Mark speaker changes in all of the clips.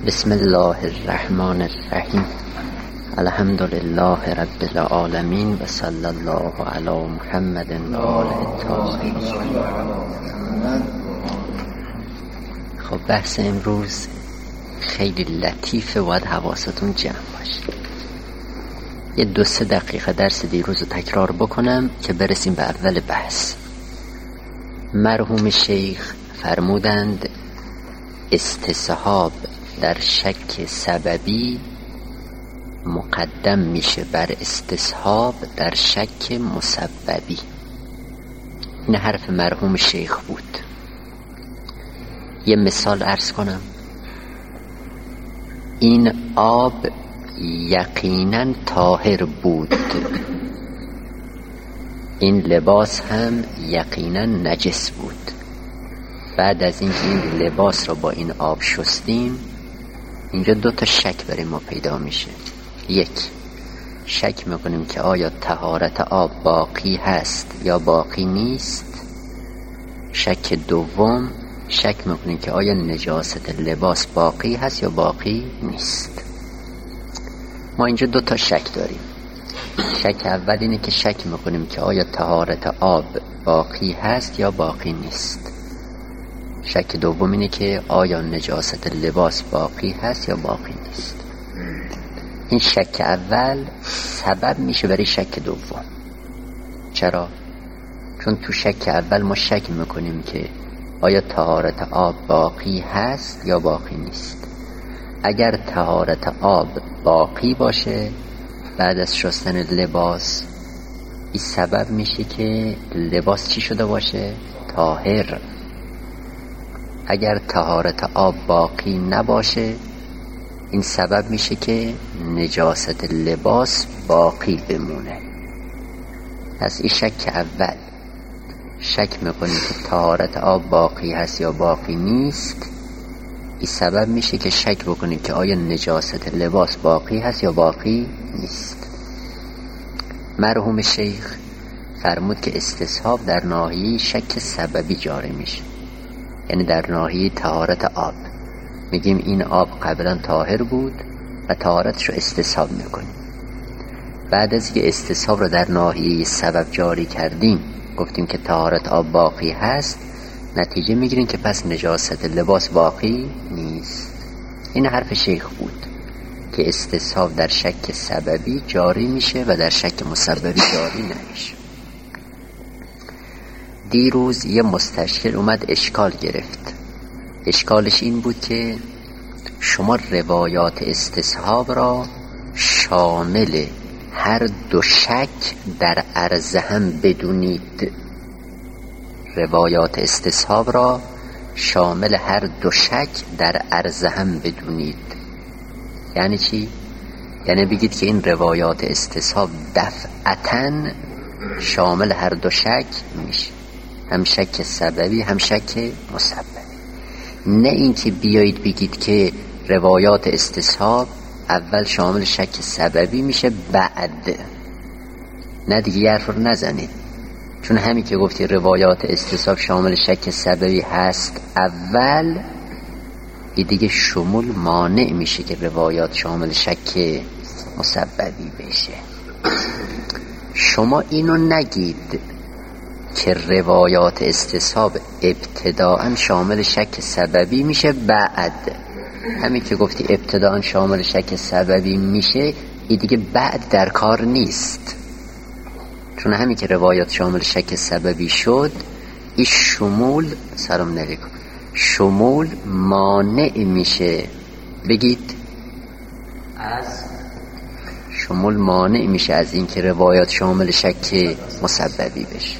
Speaker 1: بسم الله الرحمن الرحیم. الحمد لله رب العالمین و صلی الله علی محمد و آله الطاهرین. خب بحث امروز خیلی لطیفه، باید حواستون جمع باشه. یه 2-3 دقیقه درس دیروز رو تکرار بکنم که برسیم به اول بحث. مرحوم شیخ فرمودند استصحاب در شک سببی مقدم میشه بر استصحاب در شک مسببی. این حرف مرحوم شیخ بود. یه مثال عرض کنم. این آب یقینا طاهر بود، این لباس هم یقینا نجس بود. بعد از اینکه این لباس رو با این آب شستیم، اینجا 2 شک برای ما پیدا میشه. 1، شک میکنیم که آیا طهارت آب باقی هست یا باقی نیست. شک دوم، شک میکنیم که آیا نجاست لباس باقی هست یا باقی نیست. ما اینجا 2 شک داریم. شک اول اینه که شک میکنیم که آیا طهارت آب باقی هست یا باقی نیست. شک دوم اینه که آیا نجاست لباس باقی هست یا باقی نیست. این شک اول سبب میشه برای شک دوم. چرا؟ چون تو شک اول ما شک میکنیم که آیا طهارت آب باقی هست یا باقی نیست. اگر طهارت آب باقی باشه بعد از شستن لباس، این سبب میشه که لباس چی شده باشه؟ طاهر. اگر طهارت آب باقی نباشه، این سبب میشه که نجاست لباس باقی بمونه. پس این شک اول، شک میکنیم که طهارت آب باقی هست یا باقی نیست، این سبب میشه که شک بکنیم که آیا نجاست لباس باقی هست یا باقی نیست. مرحوم شیخ فرمود که استصحاب در ناحیه شک سببی جاری میشه، یعنی در ناحیه طهارت آب. میگیم این آب قبلا طاهر بود و طهارتش رو استصحاب میکنیم. بعد از که استصحاب رو در ناحیه سبب جاری کردیم، گفتیم که طهارت آب باقی هست، نتیجه میگیریم که پس نجاست لباس باقی نیست. این حرف شیخ بود که استصحاب در شک سببی جاری میشه و در شک مسببی جاری نمیشه. دیروز یه مستشکل اومد اشکال گرفت. اشکالش این بود که شما روایات استصحاب را شامل هر 2 شک در عرض هم بدونید. روایات استصحاب را شامل هر 2 شک در عرض هم بدونید. یعنی چی؟ یعنی بگید که این روایات استصحاب دفعتاً شامل هر 2 شک میشه، هم شک سببی هم شک مسببی. نه اینکه بیایید بگید که روایات استصحاب اول شامل شک سببی میشه بعد. نه دیگه یه حرف رو نزنید، چون همین که گفتی روایات استصحاب شامل شک سببی هست اول، این دیگه شمول مانع میشه که روایات شامل شک مسببی بشه. شما اینو نگید که روایات استصحاب ابتداءً شامل شک سببی میشه بعد. همین که گفتی ابتداءً شامل شک سببی میشه، این دیگه بعد در کار نیست. چون همین که روایات شامل شک سببی شد، این شمول سلام علیکم شمول مانع میشه. بگید از شمول مانع میشه از این که روایات شامل شک مسببی بشه.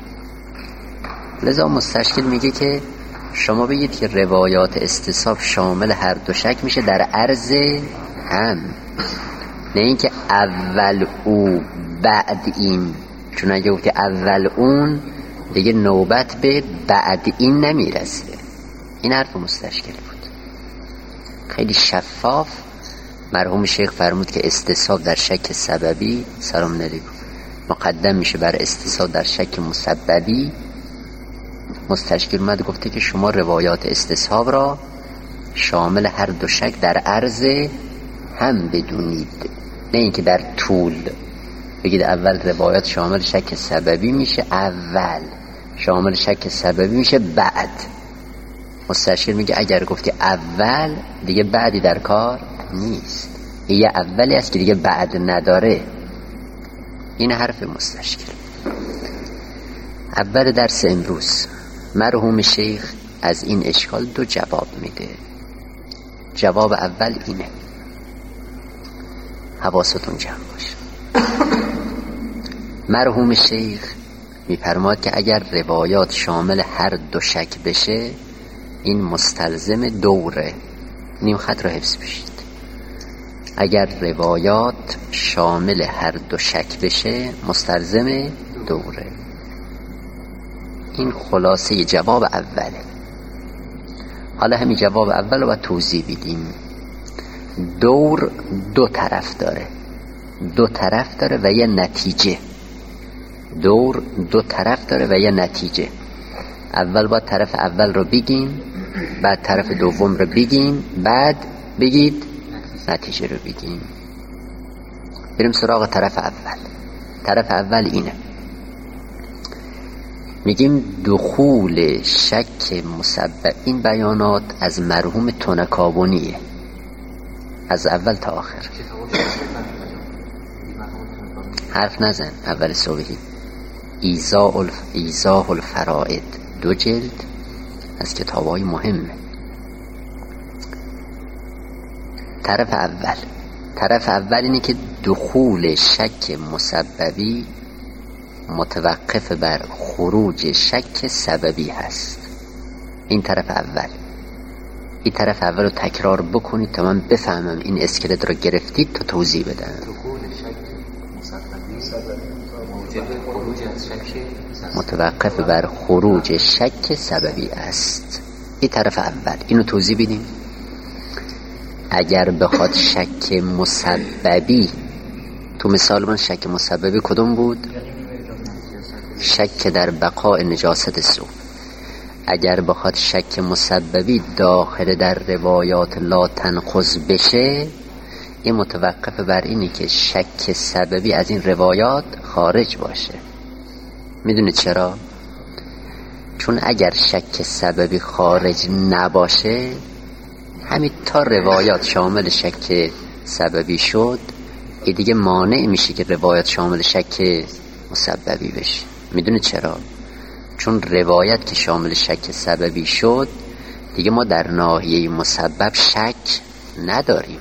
Speaker 1: لذا مستشکل میگه که شما بگید که روایات استصحاب شامل هر 2 شک میشه در عرض هم، نه اینکه اول او بعد این. چون اگه گفتی اول اون، دیگه نوبت به بعد این نمیرسه. این حرف مستشکل بود. خیلی شفاف مرحوم شیخ فرمود که استصحاب در شک سببی سلام علیکم مقدم میشه بر استصحاب در شک مسببی. مستشکل اومد گفته که شما روایات استصحاب را شامل هر دو شک در عرض هم بدونید، نه اینکه در طول بگید اول روایات شامل شک سببی میشه، اول شامل شک سببی میشه، بعد. مستشکل میگه اگر گفتی اول دیگه بعدی در کار نیست، یه اولی است که دیگه بعد نداره. این حرف مستشکل. اول درس امروز مرحوم شیخ از این اشکال دو جواب میده. جواب اول اینه، حواستون جمع باشه. مرحوم شیخ میفرماد که اگر روایات شامل هر دو شک بشه این مستلزم دوره. نیم خط رو حفظ بشید. اگر روایات شامل هر دو شک بشه مستلزم دوره. این خلاصه جواب اوله. حالا همین جواب اول رو باید توضیح بدیم. دور دو طرف داره، دو طرف داره و یه نتیجه. دور دو طرف داره و یه نتیجه. اول باید طرف اول رو بگیم، بعد طرف دوم رو بگیم، بعد بگید نتیجه رو بگیم. بریم سراغ طرف اول. طرف اول اینه، میگیم دخول شک مسبب. این بیانات از مرحوم تنکابونیه، از اول تا آخر. حرف نزن. اول صبحی ایضاح الفرائد 2 جلد از کتابای مهمه. طرف اول اینه که دخول شک مسببی متوقف بر خروج شک سببی هست. این طرف اول. این طرف اول رو تکرار بکنید تا من بفهمم این اسکلت رو گرفتید تا توضیح بدم.
Speaker 2: دخول شک مسببی
Speaker 1: متوقف بر خروج شک سببی است. این طرف اول. اینو توضیح بدیم. اگر بخواد شک مسببی، تو مثال من شک مسببی کدوم بود؟ شک در بقاء نجاست ثوب. اگر بخواد شک مسببی داخل در روایات لا تنقض بشه، این متوقف بر اینی که شک سببی از این روایات خارج باشه. میدونید چرا؟ چون اگر شک سببی خارج نباشه، همین تا روایات شامل شک سببی شد، این دیگه مانع میشه که روایات شامل شک مسببی بشه. میدونید چرا؟ چون روایت که شامل شک سببی شد، دیگه ما در ناحیه مسبب شک نداریم.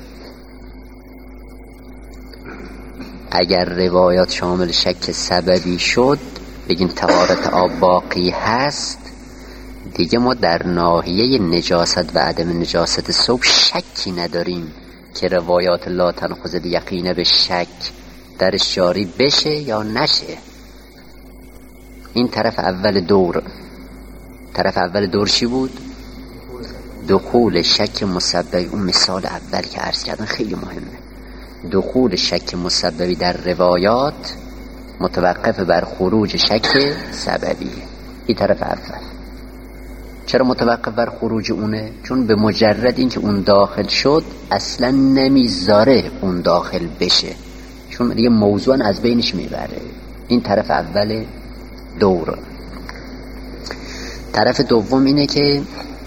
Speaker 1: اگر روایات شامل شک سببی شد، بگیم طهارت آب باقی هست، دیگه ما در ناحیه نجاست و عدم نجاست ثوب شکی نداریم که روایات لا تنقض الیقین به شک درش جاری بشه یا نشه. این طرف اول دور. طرف اول دور چی بود؟ دخول شک مسببی. اون مثال اول که عرض کردن خیلی مهمه. دخول شک مسببی در روایات متوقف بر خروج شک سببی. این طرف اول. چرا متوقف بر خروج اونه؟ چون به مجرد اینکه اون داخل شد اصلا نمیذاره اون داخل بشه، چون دیگه موضوعا از بینش میبره. این طرف اول دور. طرف دوم اینه که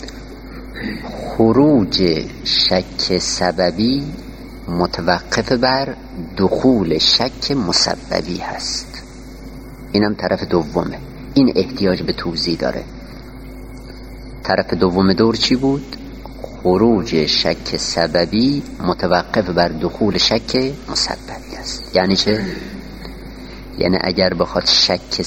Speaker 1: خروج شک سببی متوقف بر دخول شک مسببی هست. اینم طرف دومه. این احتیاج به توضیح داره. طرف دوم دور چی بود؟ خروج شک سببی متوقف بر دخول شک مسببی است. یعنی چه؟ یعنی اگر بخواد شک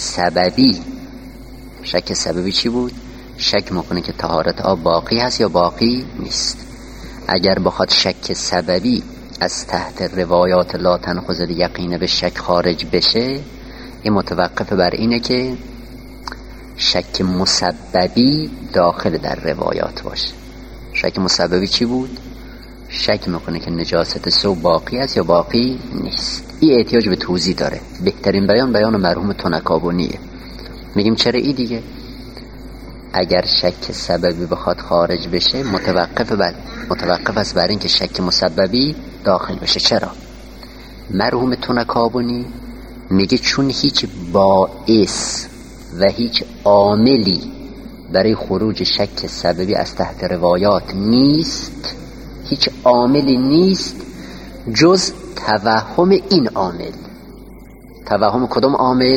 Speaker 1: سببی چی بود؟ شک میکنه که طهارت آب باقی هست یا باقی نیست. اگر بخواد شک سببی از تحت روایات لا تنقض الیقین به شک خارج بشه، این متوقف بر اینه که شک مسببی داخل در روایات باشه. شک مسببی چی بود؟ شک میکنه که نجاست ثوب باقی است یا باقی نیست. این احتیاج به توضیح داره. بهترین بیان مرحوم تنکابونیه. میگیم چرا ای دیگه؟ اگر شک سببی بخواد خارج بشه متوقف است بر این که شک مسببی داخل بشه. چرا؟ مرحوم تنکابنی میگه چون هیچ باعث و هیچ عاملی برای خروج شک سببی از تحت روایات نیست، هیچ عاملی نیست جز توهم این عامل. توهم کدوم عامل؟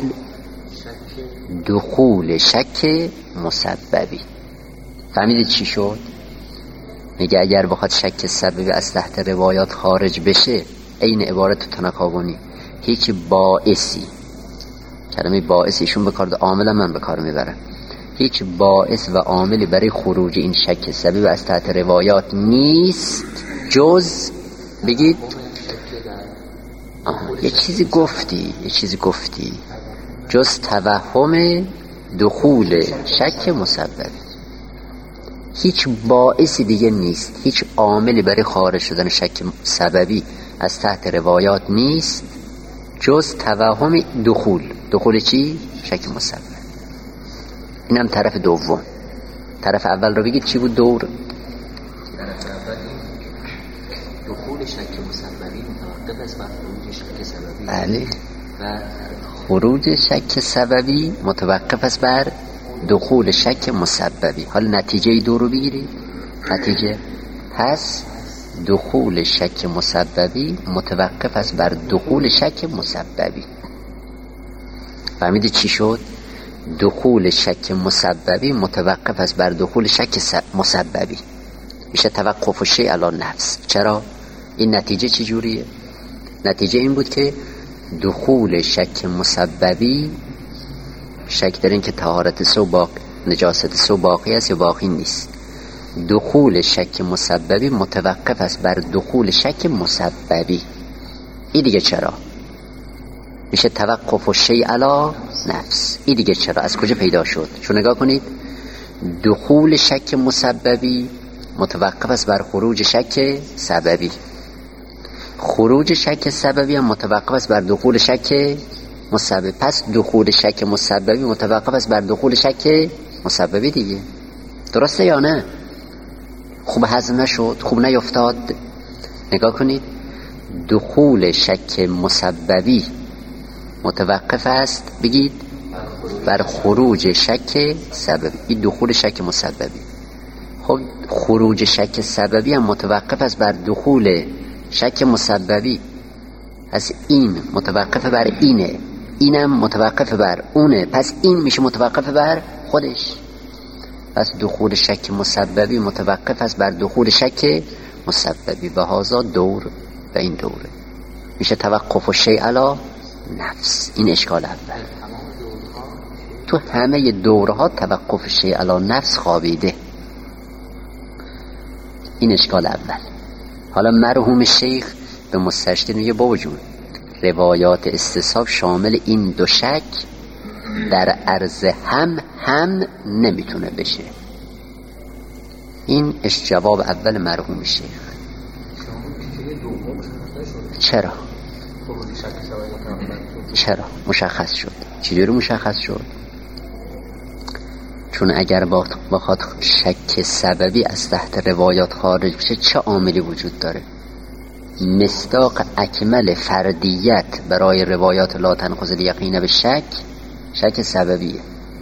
Speaker 1: دخول شک مسببی. فهمیدید چی شد؟ میگه اگر بخواد شک سببی از تحت روایات خارج بشه، این عبارت تنکابنی، هیچ باعثی، کلمه باعث ایشون بکارد، عامل من به کار میبرم، هیچ باعث و عاملی برای خروج این شک سببی از تحت روایات نیست جز، بگید یه چیزی گفتی جز توهم دخول شک مسببی. هیچ باعثی دیگه نیست، هیچ عاملی برای خارج شدن شک سببی از تحت روایات نیست جز توهم دخول چی؟ شک مسبب. اینم طرف دوم. طرف اول رو بگید چی بود؟ دور
Speaker 2: طرف اول دخول شک مسببی متوقف است بر خروج شک سببی.
Speaker 1: بله، و خروج شک سببی متوقف است بر دخول شک مسببی. حالا نتیجه دو رو بگیرید. نتیجه پس دخول شک مسببی متوقف است بر دخول شک مسببی. فهمیدید چی شد؟ دخول شک مسببی متوقف است بر دخول شک مسببی. میشه توقف الشیء علی نفس. چرا؟ این نتیجه چی جوریه؟ نتیجه این بود که دخول شک مسببی، شک در این که طهارت سو نجاست سو باقی است یا باقی نیست، دخول شک مسببی متوقف است بر دخول شک مسببی. این دیگه چرا؟ میشه توقف الشیء علی نفس. این دیگه چرا؟ از کجا پیدا شد؟ چون نگاه کنید، دخول شک مسببی متوقف است بر خروج شک سببی، خروج شک سببی هم متوقف است بر دخول شک مسببی. پس دخول شک مسببی متوقف است بر دخول شک مسببی دیگه. درسته یا نه؟ خوب هضم نشد؟ خوب نیفتاد؟ نگاه کنید، دخول شک مسببی متوقف است، بگید، بر خروج شک سببی. این دخول شک مسببی. خب خروج شک سببی هم متوقف است بر دخول شک مسببی. پس این متوقف بر اینه، اینم متوقف بر اونه، پس این میشه متوقف بر خودش. پس دخول شک مسببی متوقف است بر دخول شک مسببی. و هذا دور و این دوره، میشه توقف الشیء علی نفس. این اشکال اول. تو همه دورها توقف الشیء علی نفس خوابیده. این اشکال اول. حالا مرحوم شیخ به مستشکل میگه بابا جون، روایات استصحاب شامل این دو شک در عرض هم نمیتونه بشه. این جواب اول مرحوم شیخ. چرا مشخص شد؟ چجوری مشخص شد؟ چون اگر بخواد شک سببی از تحت روایات خارج بشه، چه عاملی وجود داره؟ مصداق اکمل فردیت برای روایات لا تنقض الیقین به شک سببیه.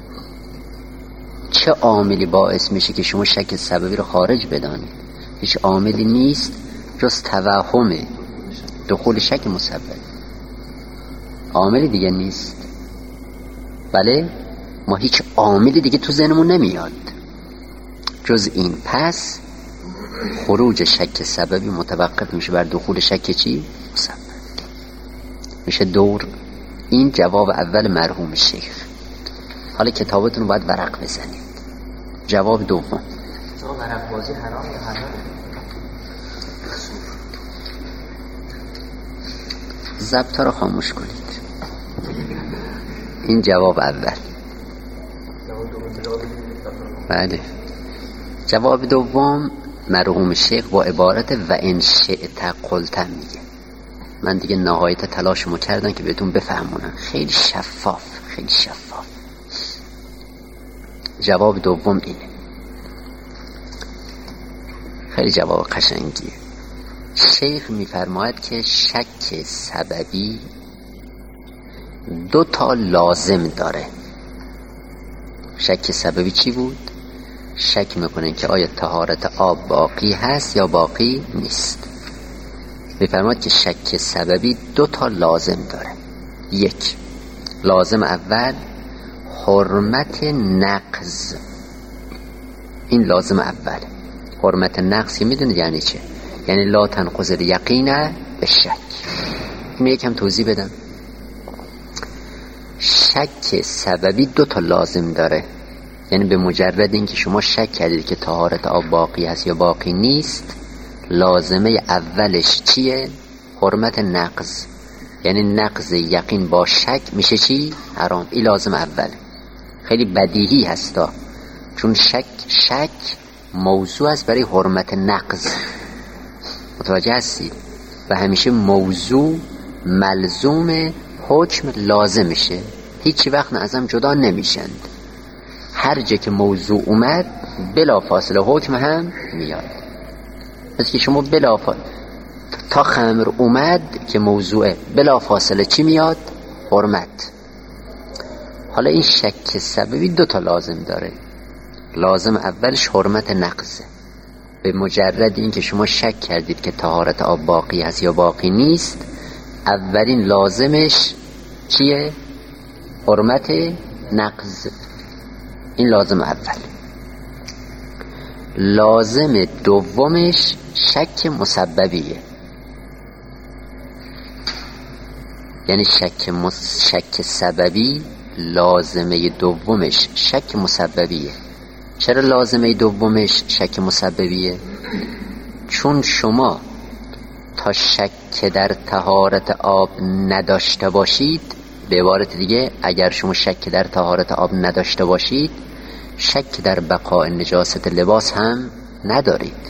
Speaker 1: چه عاملی باعث میشه که شما شک سببی رو خارج بدانید؟ هیچ عاملی نیست جز توهم دخول شک مسبب. عاملی دیگه نیست. بله، ما هیچ عاملی دیگه تو ذهنمون نمیاد جز این. پس خروج شک سببی متوقف میشه بر دخول شک چی؟ مسبب. میشه دور. این جواب اول مرحوم شیخ. حالا کتابتون رو باید ورق بزنید. جواب دوم،
Speaker 2: ورق بازی حرام یا حلال؟
Speaker 1: ضبط رو خاموش کنید. این جواب اول. بله. جواب دوم مرحوم شیخ با عبارت و ان شئت قلت میگه. من دیگه نهایت تلاشمو کردم که بهتون بفهمونم. خیلی شفاف. جواب دوم اینه. خیلی جواب قشنگیه. شیخ میفرماید که شک سببی 2 لازم داره. شک سببی چی بود؟ شک میکنن که آیا طهارت آب باقی هست یا باقی نیست. میفرماید که شک سببی 2 لازم داره. 1 لازم اول حرمت نقض. این لازم اول. حرمت نقض که میدونید یعنی چه؟ یعنی لا تنقض الیقین به شک. اینو یکم توضیح بدم. شک سببی 2 لازم داره. یعنی به مجرد اینکه شما شک کردید که طهارت آب باقی هست یا باقی نیست، لازمه اولش چیه؟ حرمت نقض. یعنی نقض یقین با شک میشه چی؟ حرام. این لازم اول. خیلی بدیهی هستا، چون شک موضوع است برای حرمت نقض. متوجه هستید؟ و همیشه موضوع ملزوم حکم لازمشه، هیچ وقت ازم جدا نمیشند. هر جا که موضوع اومد بلا فاصله حکم هم میاد. پس که شما بلا فاصله تا خمر اومد که موضوع بلا فاصله چی میاد؟ حرمت. حالا این شک سببی 2 لازم داره. لازم اولش حرمت نقضه. به مجرد این که شما شک کردید که طهارت آب باقی هست یا باقی نیست، اولین لازمش چیه؟ حرمت نقض. این لازم اول. لازم دومش شک مسببیه. یعنی شک سببی لازمه دومش شک مسببیه. چرا لازمه دومش شک مسببیه؟ چون شما تا شک در طهارت آب نداشته باشید، به عبارت دیگه اگر شما شک در طهارت آب نداشته باشید، شک در بقاء نجاست لباس هم ندارید.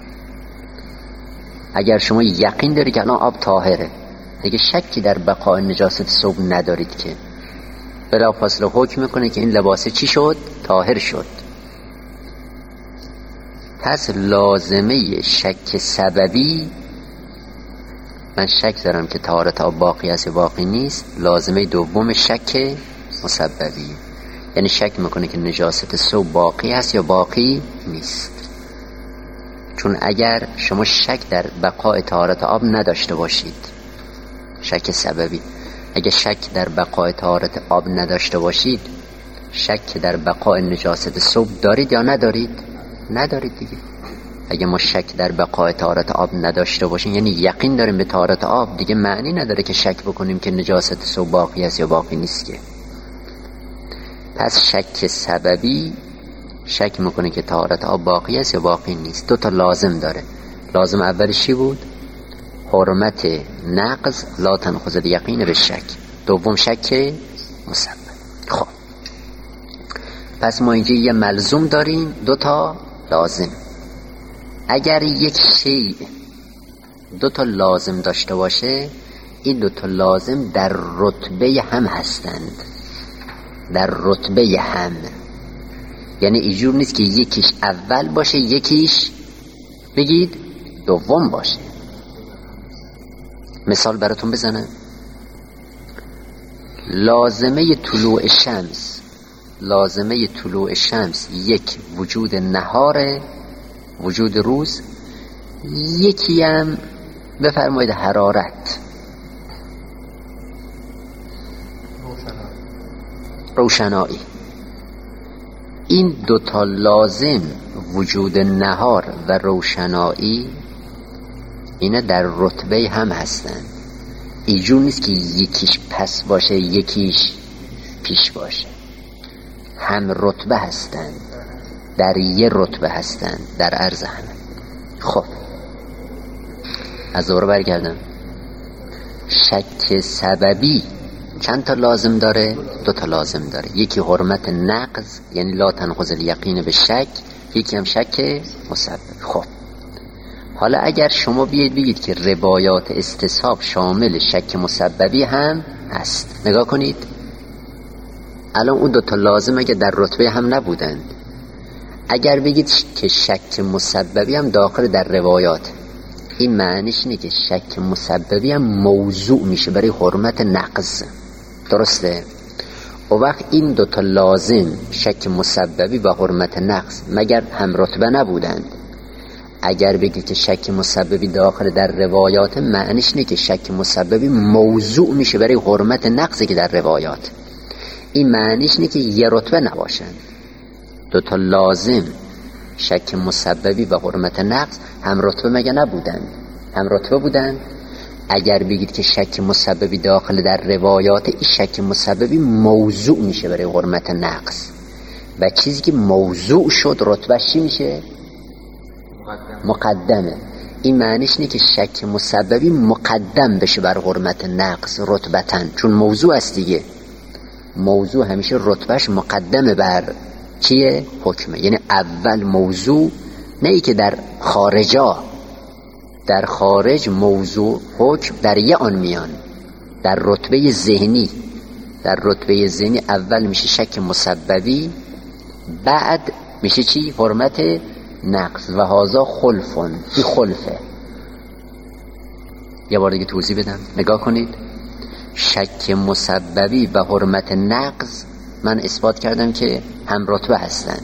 Speaker 1: اگر شما یقین دارید که الان آب طاهره، دیگه شکی در بقاء نجاست ثوب ندارید که بلافاصله حکم میکنه که این لباس چی شد؟ طاهر شد. پس لازمه شک سببی، من شک دارم که طهارت آب باقی است یا باقی نیست، لازمه دوم شک مسببی، یعنی شک میکنه که نجاست ثوب باقی است یا باقی نیست. چون اگر شما شک در بقاء طهارت آب نداشته باشید، شک سببی، اگر شک در بقاء طهارت آب نداشته باشید، شک در بقاء نجاست ثوب دارید یا ندارید؟ ندارید دیگه. اگه ما شک در بقاء طهارت آب نداشته باشیم، یعنی یقین داریم به طهارت آب، دیگه معنی نداره که شک بکنیم که نجاست ثوب باقی است یا باقی نیست که. پس شک سببی شک میکنه که طهارت آب باقی است یا باقی نیست. 2 لازم داره. لازم اولش چی بود؟ حرمت نقض، لا تنقض الیقین به شک. دوم شک مسبب. خب پس ما اینجا یه ملزوم داریم، 2 لازم. اگر یک شیء 2 لازم داشته باشه، این 2 لازم در رتبه هم هستند. در رتبه هم، یعنی اینجور نیست که یکیش اول باشه یکیش بگید دوم باشه. مثال براتون بزنم. لازمه طلوع شمس 1 وجود نهار، وجود روز، یکی هم بفرمایید حرارت، روشنایی. این 2 لازم، وجود نهار و روشنایی، اینا در رتبه هم هستن. اینجور نیست که یکیش پس باشه یکیش پیش باشه. هم رتبه هستن، در یه رتبه هستن در عرض همه. خب از دوباره برگردم. شک سببی چند تا لازم داره؟ 2 لازم داره. یکی حرمت نقض، یعنی لا تنقض الیقین به شک، یکی هم شک مسبب. خب حالا اگر شما بیاید بگید که روایات استصحاب شامل شک مسببی هم هست، نگاه کنید. الان اون دوتا لازم اگه در رتبه هم نبودند، اگر بگید که شک مسببی هم داخل در روایات، این معنیش اینه که شک مسببی هم موضوع میشه برای حرمت نقض. درسته؟ و وقت این دوتا لازم، شک مسببی و حرمت نقض، مگر هم رتبه نبودند، اگر بگید که شک مسببی داخل در روایات، معنیش اینه که شک مسببی موضوع میشه برای حرمت نقضی که در روایات. این معنیش اینه که یه رتبه نباشند. دوتا لازم، شک مسببی و حرمت نقض، هم رتبه مگه نبودند؟ هم رتبه بودند. اگر بگید که شک مسببی داخل در روایات، این شک مسببی موضوع میشه برای حرمت نقض، و چیزی که موضوع شد رتبهش چی میشه؟ مقدمه. این معنیش اینه که شک مسببی مقدم بشه بر حرمت نقض رتبتاً، چون موضوع است دیگه. موضوع همیشه رتبهش مقدمه بر چیه؟ حکمه. یعنی اول موضوع، نه ای که در خارجا، در خارج موضوع حکم در یه آن میان، در رتبه ذهنی. در رتبه ذهنی اول میشه شک مسببی، بعد میشه چی؟ حرمت نقض. و هازا خلفون، این خلفه. یه بار دیگه توضیح بدم، نگاه کنید. شک مسببی و حرمت نقض من اثبات کردم که هم رتبه هستند.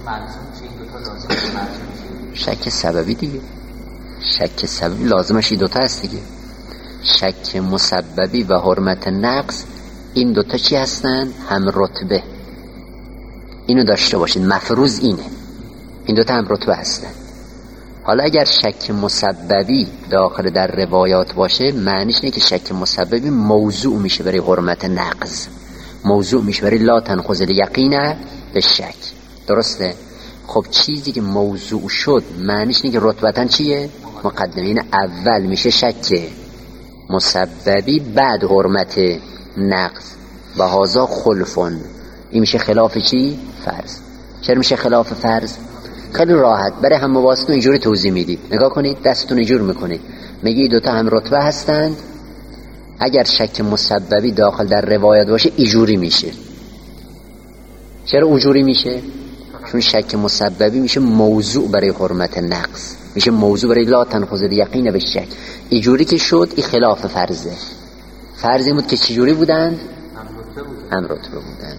Speaker 1: شک سببی دیگه، شک سببی لازمش این دوتا هست دیگه. شک مسببی و حرمت نقض، این دوتا چی هستند؟ هم رتبه. اینو داشته باشید، مفروض اینه، این دوتا هم رتبه هستند. حالا اگر شک مسببی داخل در روایات باشه، معنیش اینه که شک مسببی موضوع میشه برای حرمت نقض، موضوع میشه برای لا تنخذ الیقین به شک. درسته؟ خب چیزی که موضوع شد، معنیش اینه که رتبتاً چیه؟ مقدمه. این اول میشه شک مسببی، بعد حرمت نقض. و هازا خلفون، این میشه خلاف چی؟ فرض. چرا میشه خلاف فرض؟ خیلی راحت، برای هم مباحثتون اینجوری توضیح میدید. نگاه کنید، دستتون اینجور میکنید، میگی دوتا هم رتبه هستند. اگر شک مسببی داخل در روایت باشه، اینجوری میشه. چرا اونجوری میشه؟ چون شک مسببی میشه موضوع برای حرمت نقض، میشه موضوع برای لا تنخذ الیقین به شک. اینجوری که شد، این خلاف فرضه. فرض این بود که چجوری بودند؟ هم رتبه بودند.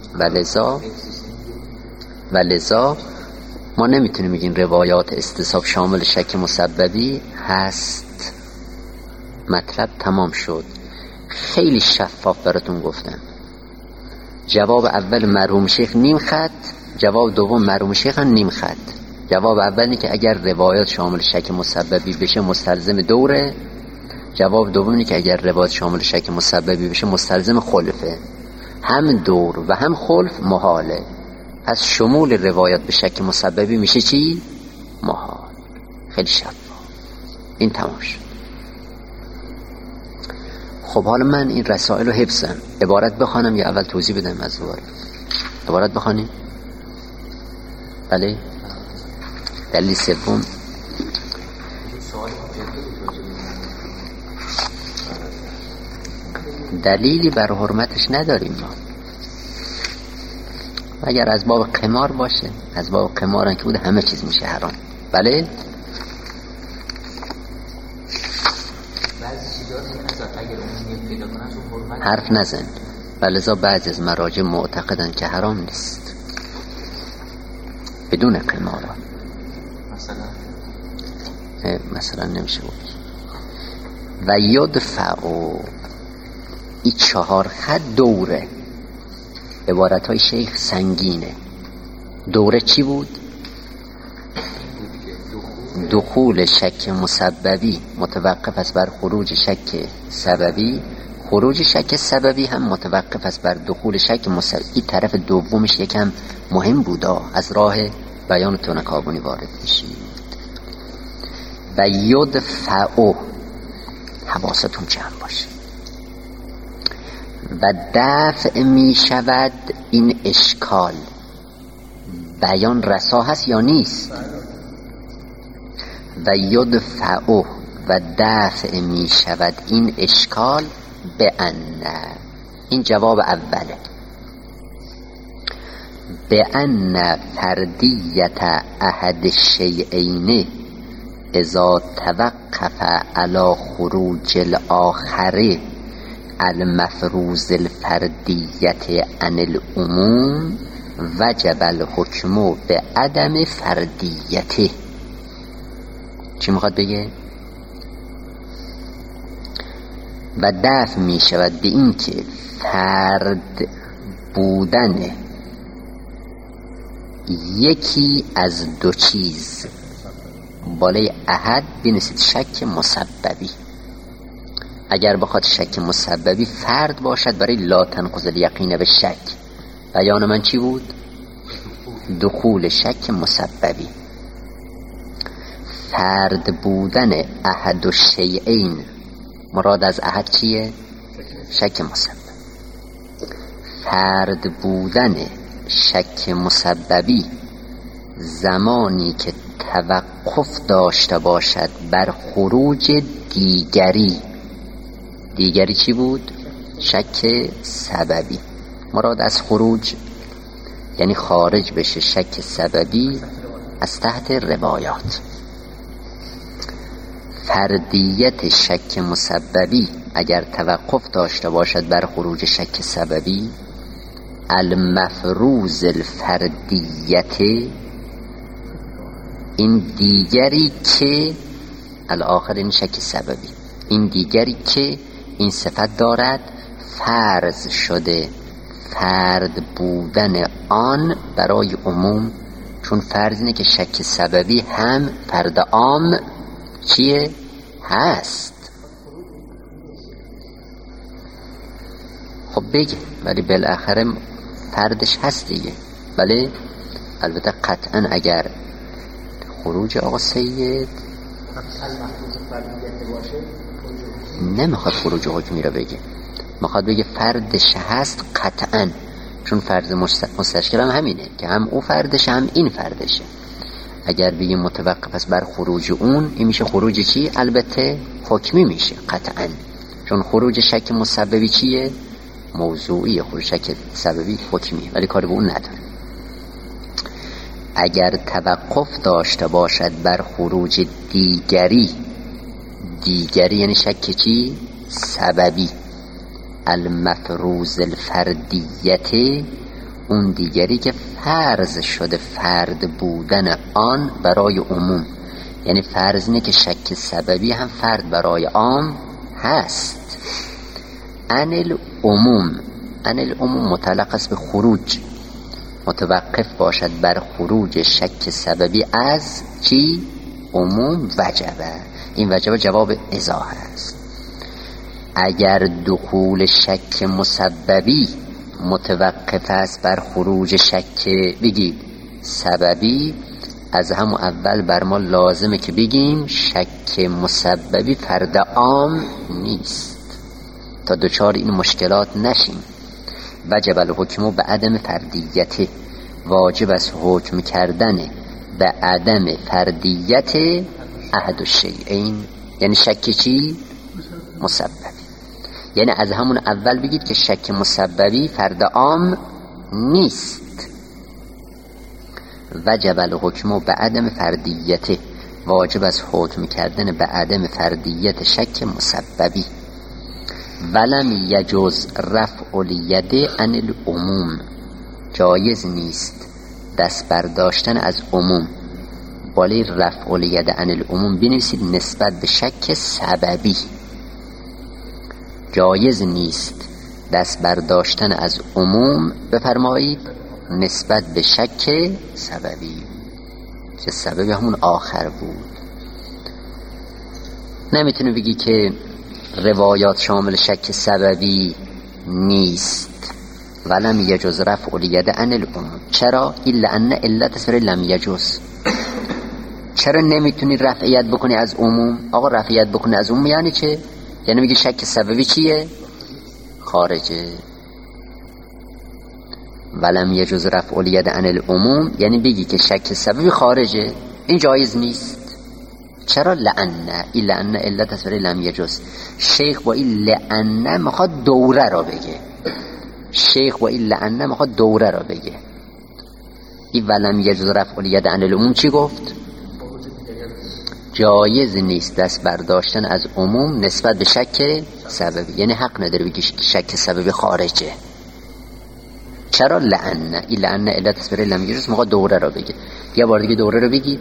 Speaker 1: و لذا ما نمیتونیم بگیم روایات استصحاب شامل شک مسببی هست. مطلب تمام شد. خیلی شفاف براتون گفتم. جواب اول مرحوم شیخ نیم خط، جواب دوم مرحوم شیخ هم نیم خط. جواب اولی که اگر روایات شامل شک مسببی بشه مستلزم دوره. جواب دومی که اگر روایات شامل شک مسببی بشه مستلزم خلفه. هم دور و هم خلف محاله. از شمول روایات به شک مسببی میشه چی؟ محال. خیلی شفاف. این تمام شد. خب حالا من این رسائل رو حفظم. عبارت بخوانم یا اول توضیح بدم از دوباره؟ عبارت بخوانیم؟ بله؟ دلیل سوم دلیلی بر حرمتش نداریم ما، اگر از باب قمار باشه. از باب قمار که بوده همه چیز میشه حرام. بله؟ حرف نزن. ولذا بعضی از مراجع معتقدن که حرام نیست بدون قمار. مثلا نمیشه بود. و یدفعو، این 4 خط دوره. عبارت های شیخ سنگینه. دوره چی بود؟ دخول شک مسببی متوقف است بر خروج شک سببی. خروج شک سببی هم متوقف است بر دخول شک مسببی. این طرف دومش یکم مهم بودا، از راه بیان تونکابونی وارد میشید. و یدفعو، حواستون جمع باشه. و دفع می شود، این اشکال بیان رسا هست یا نیست؟ و یدفعو، و دفع می شود این اشکال به ان، این جواب اوله. به ان فردیت احد الشیئین اذا توقف علی خروج الاخر المفروض الفردیت عن العموم وجب الحکم به عدم فردیته. چی میخواد بگه؟ و دفع می شود به این که فرد بودن یکی از دو چیز بالای احد بنویسید شک مسببی. اگر بخواد شک مسببی فرد باشد برای لا تنقض الیقین به شک، بیان من چی بود؟ دخول شک مسببی. فرد بودن احد الشیئین، مراد از احد چیه؟ شک مسبب. فرد بودن شک مسببی زمانی که توقف داشته باشد بر خروج دیگری. دیگری چی بود؟ شک سببی. مراد از خروج یعنی خارج بشه شک سببی از تحت روایات. فردیت شک مسببی اگر توقف داشته باشد بر خروج شک سببی، المفروض الفردیت، این دیگری که الاخر این شک سببی، این دیگری که این صفت دارد فرض شده فرد بودن آن برای عموم، چون فرض اینه که شک سببی هم فرد عام چیه؟ هست. خب بگه ولی بالاخره فردش هست دیگه. بله البته قطعا اگر خروج آقا سید نمیخواد خروج حکمی رو بگه، میخواد بگه فردش هست قطعا، چون فرد مستشکل هم همینه که هم او فردشه هم این فردشه. اگر بگیم متوقف است بر خروج اون، این میشه خروج چی؟ البته حکمی میشه قطعا، چون خروج شک مسببی چیه؟ موضوعی. خروج شک سببی حکمی، ولی کاری به اون نداره. اگر توقف داشته باشد بر خروج دیگری، دیگری یعنی شک چی؟ سببی. المفروض الفردیت، اون دیگری که فرض شده فرد بودن آن برای عموم، یعنی فرض اینه که شک سببی هم فرد برای عام هست. عن العموم، عن العموم متعلق است به خروج، متوقف باشد بر خروج شک سببی از چی؟ عموم. وجبه، این وجبه جواب ازاحه است. اگر دخول شک مسببی متوقف است بر خروج شک بگید سببی، از همون اول بر ما لازمه که بگیم شک مسببی فرد عام نیست تا دوچار این مشکلات نشیم. وجب الحکم به عدم فردیت، واجب است حکم کردن به عدم فردیت احد الشیئین، یعنی شک چی؟ مسببی. یعنی از همون اول بگید که شک مسببی فرد عام نیست. وجب الحکم به عدم فردیت، واجب است حکم کردن به عدم فردیت شک مسببی. ولم یجوز رفع الید عن العموم، جایز نیست دست برداشتن از عموم. بالای رفع الید عن العموم بنویسید نسبت به شک سببی. جایز نیست دست برداشتن از عموم بفرمایید نسبت به شک سببی، که سببی همون آخر بود. نمیتونی بگی که روایات شامل شک سببی نیست. ولم یجوز رفع الید عن العموم. چرا؟ الا ان علت اسم لم یجوز. چرا نمیتونی رفعیت بکنی از عموم؟ آقا رفعیت بکنی از عموم یعنی چه؟ یعنی میگه شک سببی چیه؟ خارجه. ولم یجوز رفع الید عن العموم یعنی بگی که شک سببی خارجه، این جایز نیست. چرا؟ لأن، این لأن علت اسم لم یجوز. شیخ با این لأن میخواد دوره را بگه. شیخ با این لأن میخواد دوره را بگه. این ولم یجوز رفع الید عن العموم چی گفت؟ جایز نیست دست برداشتن از عموم نسبت به شک سببی. یعنی حق نداره بگی شک سببی خارجه. چرا؟ لأن این لأن علت است برای لم یجوز. موقع دوره رو بگید. یه بار دیگه دوره رو بگید.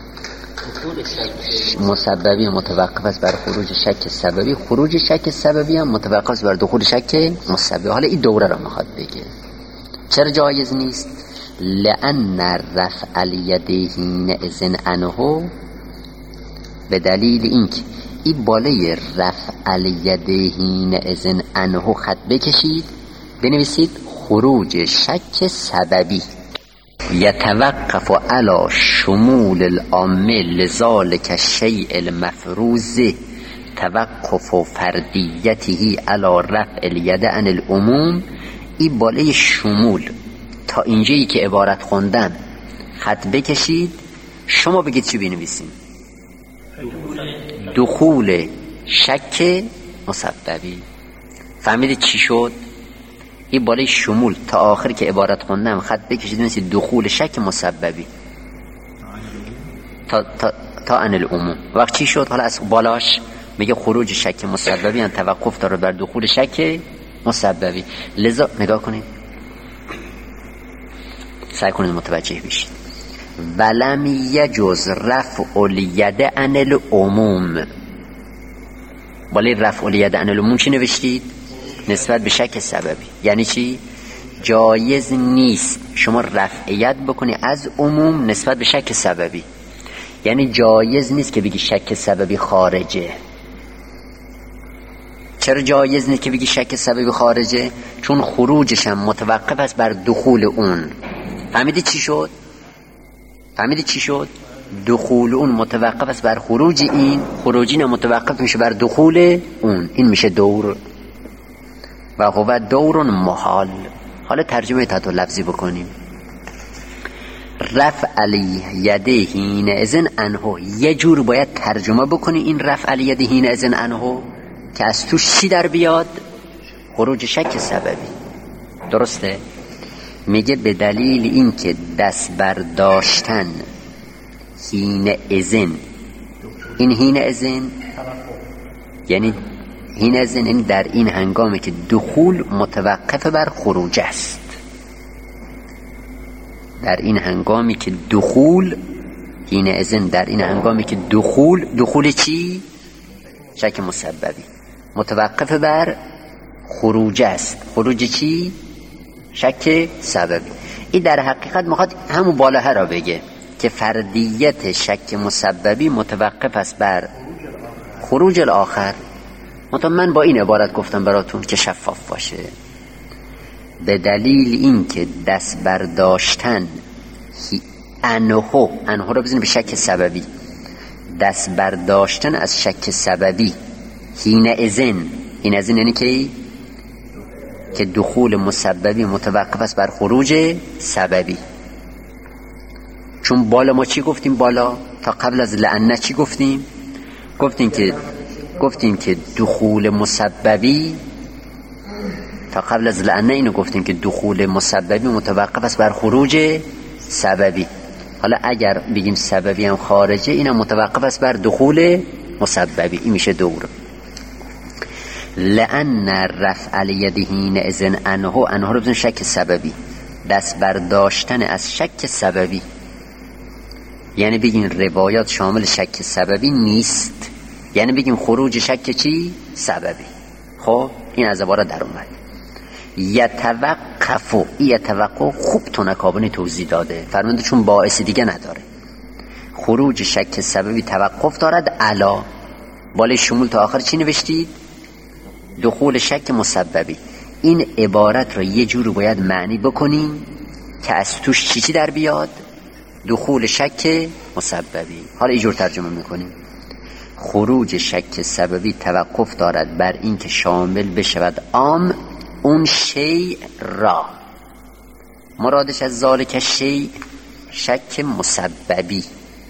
Speaker 1: مسببی متوقف است بر خروج شک سببی، خروج شک سببی هم متوقف است بر دخول شک مسببی. حالا این دوره رو میخواد بگه. چرا جایز نیست؟ لأن رفع الید حینئذ عنه، به دلیل اینکه این بالای رفع الید حینئذ عنه خط بکشید، بنویسید خروج شک سببی یتوقف علی شمول العامه لذالک الشیء المفروض توقف فردیته علی رفع الید عن العموم. این بالای شمول تا اینجایی که عبارت خوندم خط بکشید، شما بگید چی بنویسیم؟ دخول شک مسببی. فهمیدید چی شد؟ این بالای شمول تا آخری که عبارت خوندم خط بکشید بنویسید دخول شک مسببی تا عن العموم. وقت چی شد؟ حالا از بالاش میگه خروج شک مسببی ان توقف داره بر دخول شک مسببی. لذا نگاه کنید، سعی کنید متوجه بشید. ولم یجوز رفع الید عن العموم. بالای رفع الید عن العموم چی نوشتید؟ نسبت به شک سببی. یعنی چی؟ جایز نیست شما رفعیت بکنی از عموم نسبت به شک سببی. یعنی جایز نیست که بگی شک سببی خارجه. چرا جایز نیست که بگی شک سببی خارجه؟ چون خروجش هم متوقف است بر دخول اون. فهمیدی چی شد؟ فهمیدی چی شد؟ دخول اون متوقف است بر خروج این، خروجین متوقف میشه بر دخول اون. این میشه دور و هو دور محال. حالا ترجمه تحت لفظی بکنیم. رفع الیده حینئذ عنه، یه جور باید ترجمه بکنی این رفع الیده حینئذ عنه که از توش چی در بیاد؟ خروج شک سببی. درسته؟ میگه به دلیل این که دست برداشتن حینئذ، این حینئذ یعنی حینئذ یعنی در این هنگامی که دخول متوقف بر خروج است. در این هنگامی که دخول، حینئذ در این هنگامی که دخول چی؟ شک مسببی متوقف بر خروج است. خروج چی؟ شک سببی. این در حقیقت میخواد همون بالاها را بگه که فردیت شک مسببی متوقف است بر خروج الاخر. من با این عبارت گفتم براتون که شفاف باشه. به دلیل این که دست برداشتن انه رو بزنیم به شک سببی، دست برداشتن از شک سببی حینئذ یعنی که دخول مسببی متوقف است بر خروج سببی. چون بالا ما چی گفتیم؟ بالا تا قبل از لعنه چی گفتیم؟ گفتیم که دخول مسببی، تا قبل از لعنه اینو گفتیم که دخول مسببی متوقف است بر خروج سببی. حالا اگر بگیم سببی هم خارجه، اینم متوقف است بر دخول مسببی. این میشه دور. لأن رفع الید حینئذ عنه رو بزنیم شک سببی، دست برداشتن از شک سببی. یعنی بگیم روایات شامل شک سببی نیست، یعنی بگیم خروج شک چی؟ سببی. خب این از عبارت در اومد. یتوقف خوب تو نکابونی توضیح داده، فرمانده چون باعث دیگه نداره. خروج شک سببی توقف دارد علا، بالای شمول تا آخر چی نوشتید؟ دخول شک مسببی. این عبارت را یه جور باید معنی بکنیم که از توش چی در بیاد؟ دخول شک مسببی. حالا اینجور ترجمه میکنیم. خروج شک سببی توقف دارد بر این که شامل بشود عام اون شیء را. مرادش از ذالک شیء شک مسببی.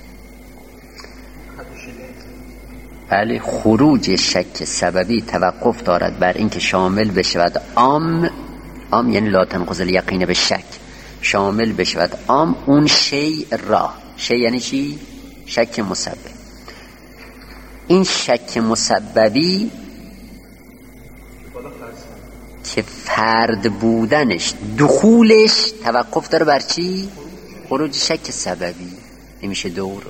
Speaker 1: بله، خروج شک سببی توقف دارد بر این که شامل بشود عام یعنی لا تنقض الیقین به شک. شامل بشود عام اون شیء را. شیء یعنی چی؟ شک مسبب. این شک مسببی که فرد بودنش دخولش توقف داره بر چی؟ خروج شک سببی. نمیشه دور.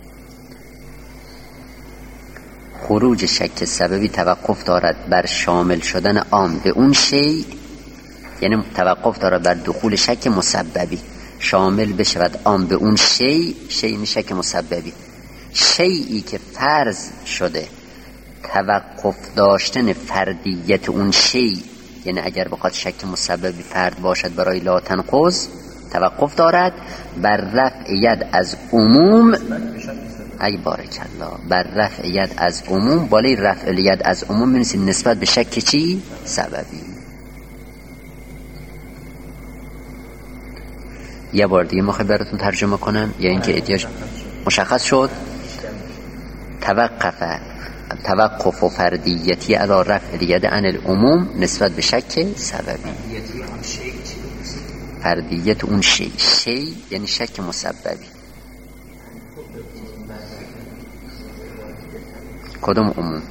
Speaker 1: خروج شک سببی توقف دارد بر شامل شدن عام به اون شیء، یعنی توقف دارد بر دخول شک مسببی. شامل بشود عام به اون شیء، شیء شک مسببی. شیئی که فرض شده توقف داشتن فردیت اون شیء، یعنی اگر بخواد شک مسببی فرد باشد برای لا تنقض، توقف دارد بر رفع ید از عموم. ای بارک الله. بر رفع ید از عموم. بالای رفع ید از عموم می‌نویسید نسبت به شک چی؟ سببی. یه بار دیگه میخوام براتون ترجمه کنم یا اینکه احتیاج مشخص شد؟ توقف و فردیتی علی رفع الید عن العموم نسبت به شک سببی. فردیت اون شی. شی یعنی شک مسببی. کدوم عموم؟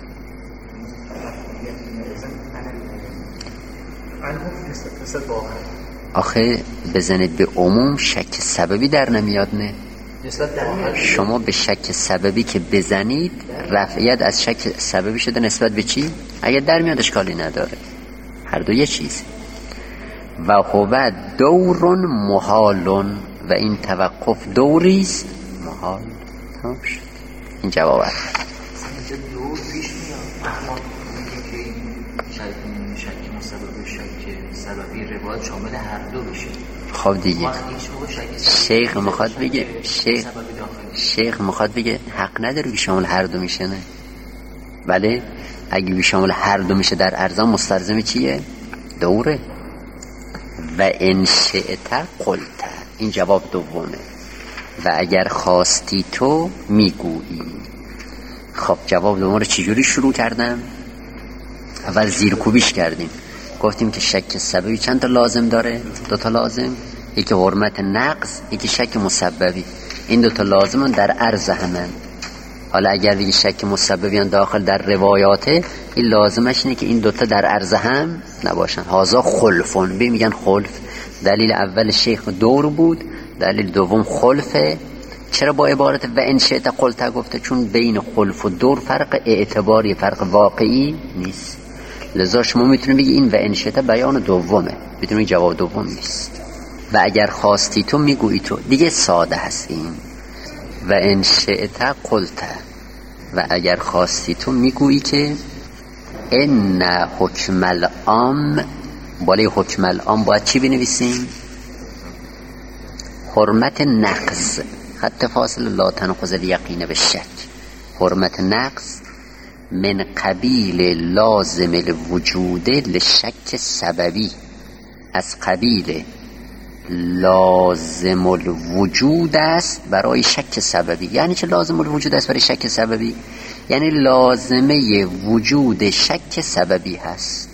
Speaker 1: آخه بزنید به عموم شک سببی در نمیاد. نه شما به شک سببی که بزنید رفعیت از شک سببی شده نسبت به چی؟ اگر در میاد اشکالی نداره، هر دو یه چیز. و هو دور محال، و این توقف دوریست محال. تمام شد. این جواب است.
Speaker 2: دور پیش میاد اما شک مسبب شک سببی روایت شامل هر دو بشه.
Speaker 1: خب دیگه شیخ میخواد بگه شیخ میخواد بگه حق نداره که شامل هر دو میشه. نه بله، اگه شامل هر دو میشه در ارزان مستلزم چیه؟ دوره. و ان شئت قلت، این جواب دومه. و اگر خواستی تو میگویی. خب جواب دوم رو چجوری شروع کردم؟ اول زیرکوبیش کردیم، گفتیم که شک سببی چند تا لازم داره؟ 2 تا لازم، یکی حرمت نقض، یکی شک مسببی. این 2 تا لازم در عرض همن. حالا اگر بگی شک مسببی داخل در روایاته، این لازمش اینه که این 2 تا در عرض هم نباشن. هازا خلفون، میگن خلف. دلیل اول شیخ دور بود، دلیل دوم خلفه. چرا با عبارت و ان شئت قلت گفته؟ چون بین خلف و دور فرق اعتباری، فرق واقعی نیست. لذا شما میتونید بگی این و ان شئت بیان دومه، بدون جواب دوم نیست. و اگر خواستی تو میگویی تو، دیگه ساده هست این. و ان شئت قلت، و اگر خواستی تو میگویی که ان حکم العام. بالای حکم العام باید چی بنویسیم؟ حرمت نقض، خط فاصل لا تنقض الیقین به شک. حرمت نقض من قبیل لازم الوجود لشک سببی، از قبیل لازم الوجود است برای شک سببی. یعنی چه لازم الوجود است برای شک سببی؟ یعنی لازمه وجود شک سببی هست.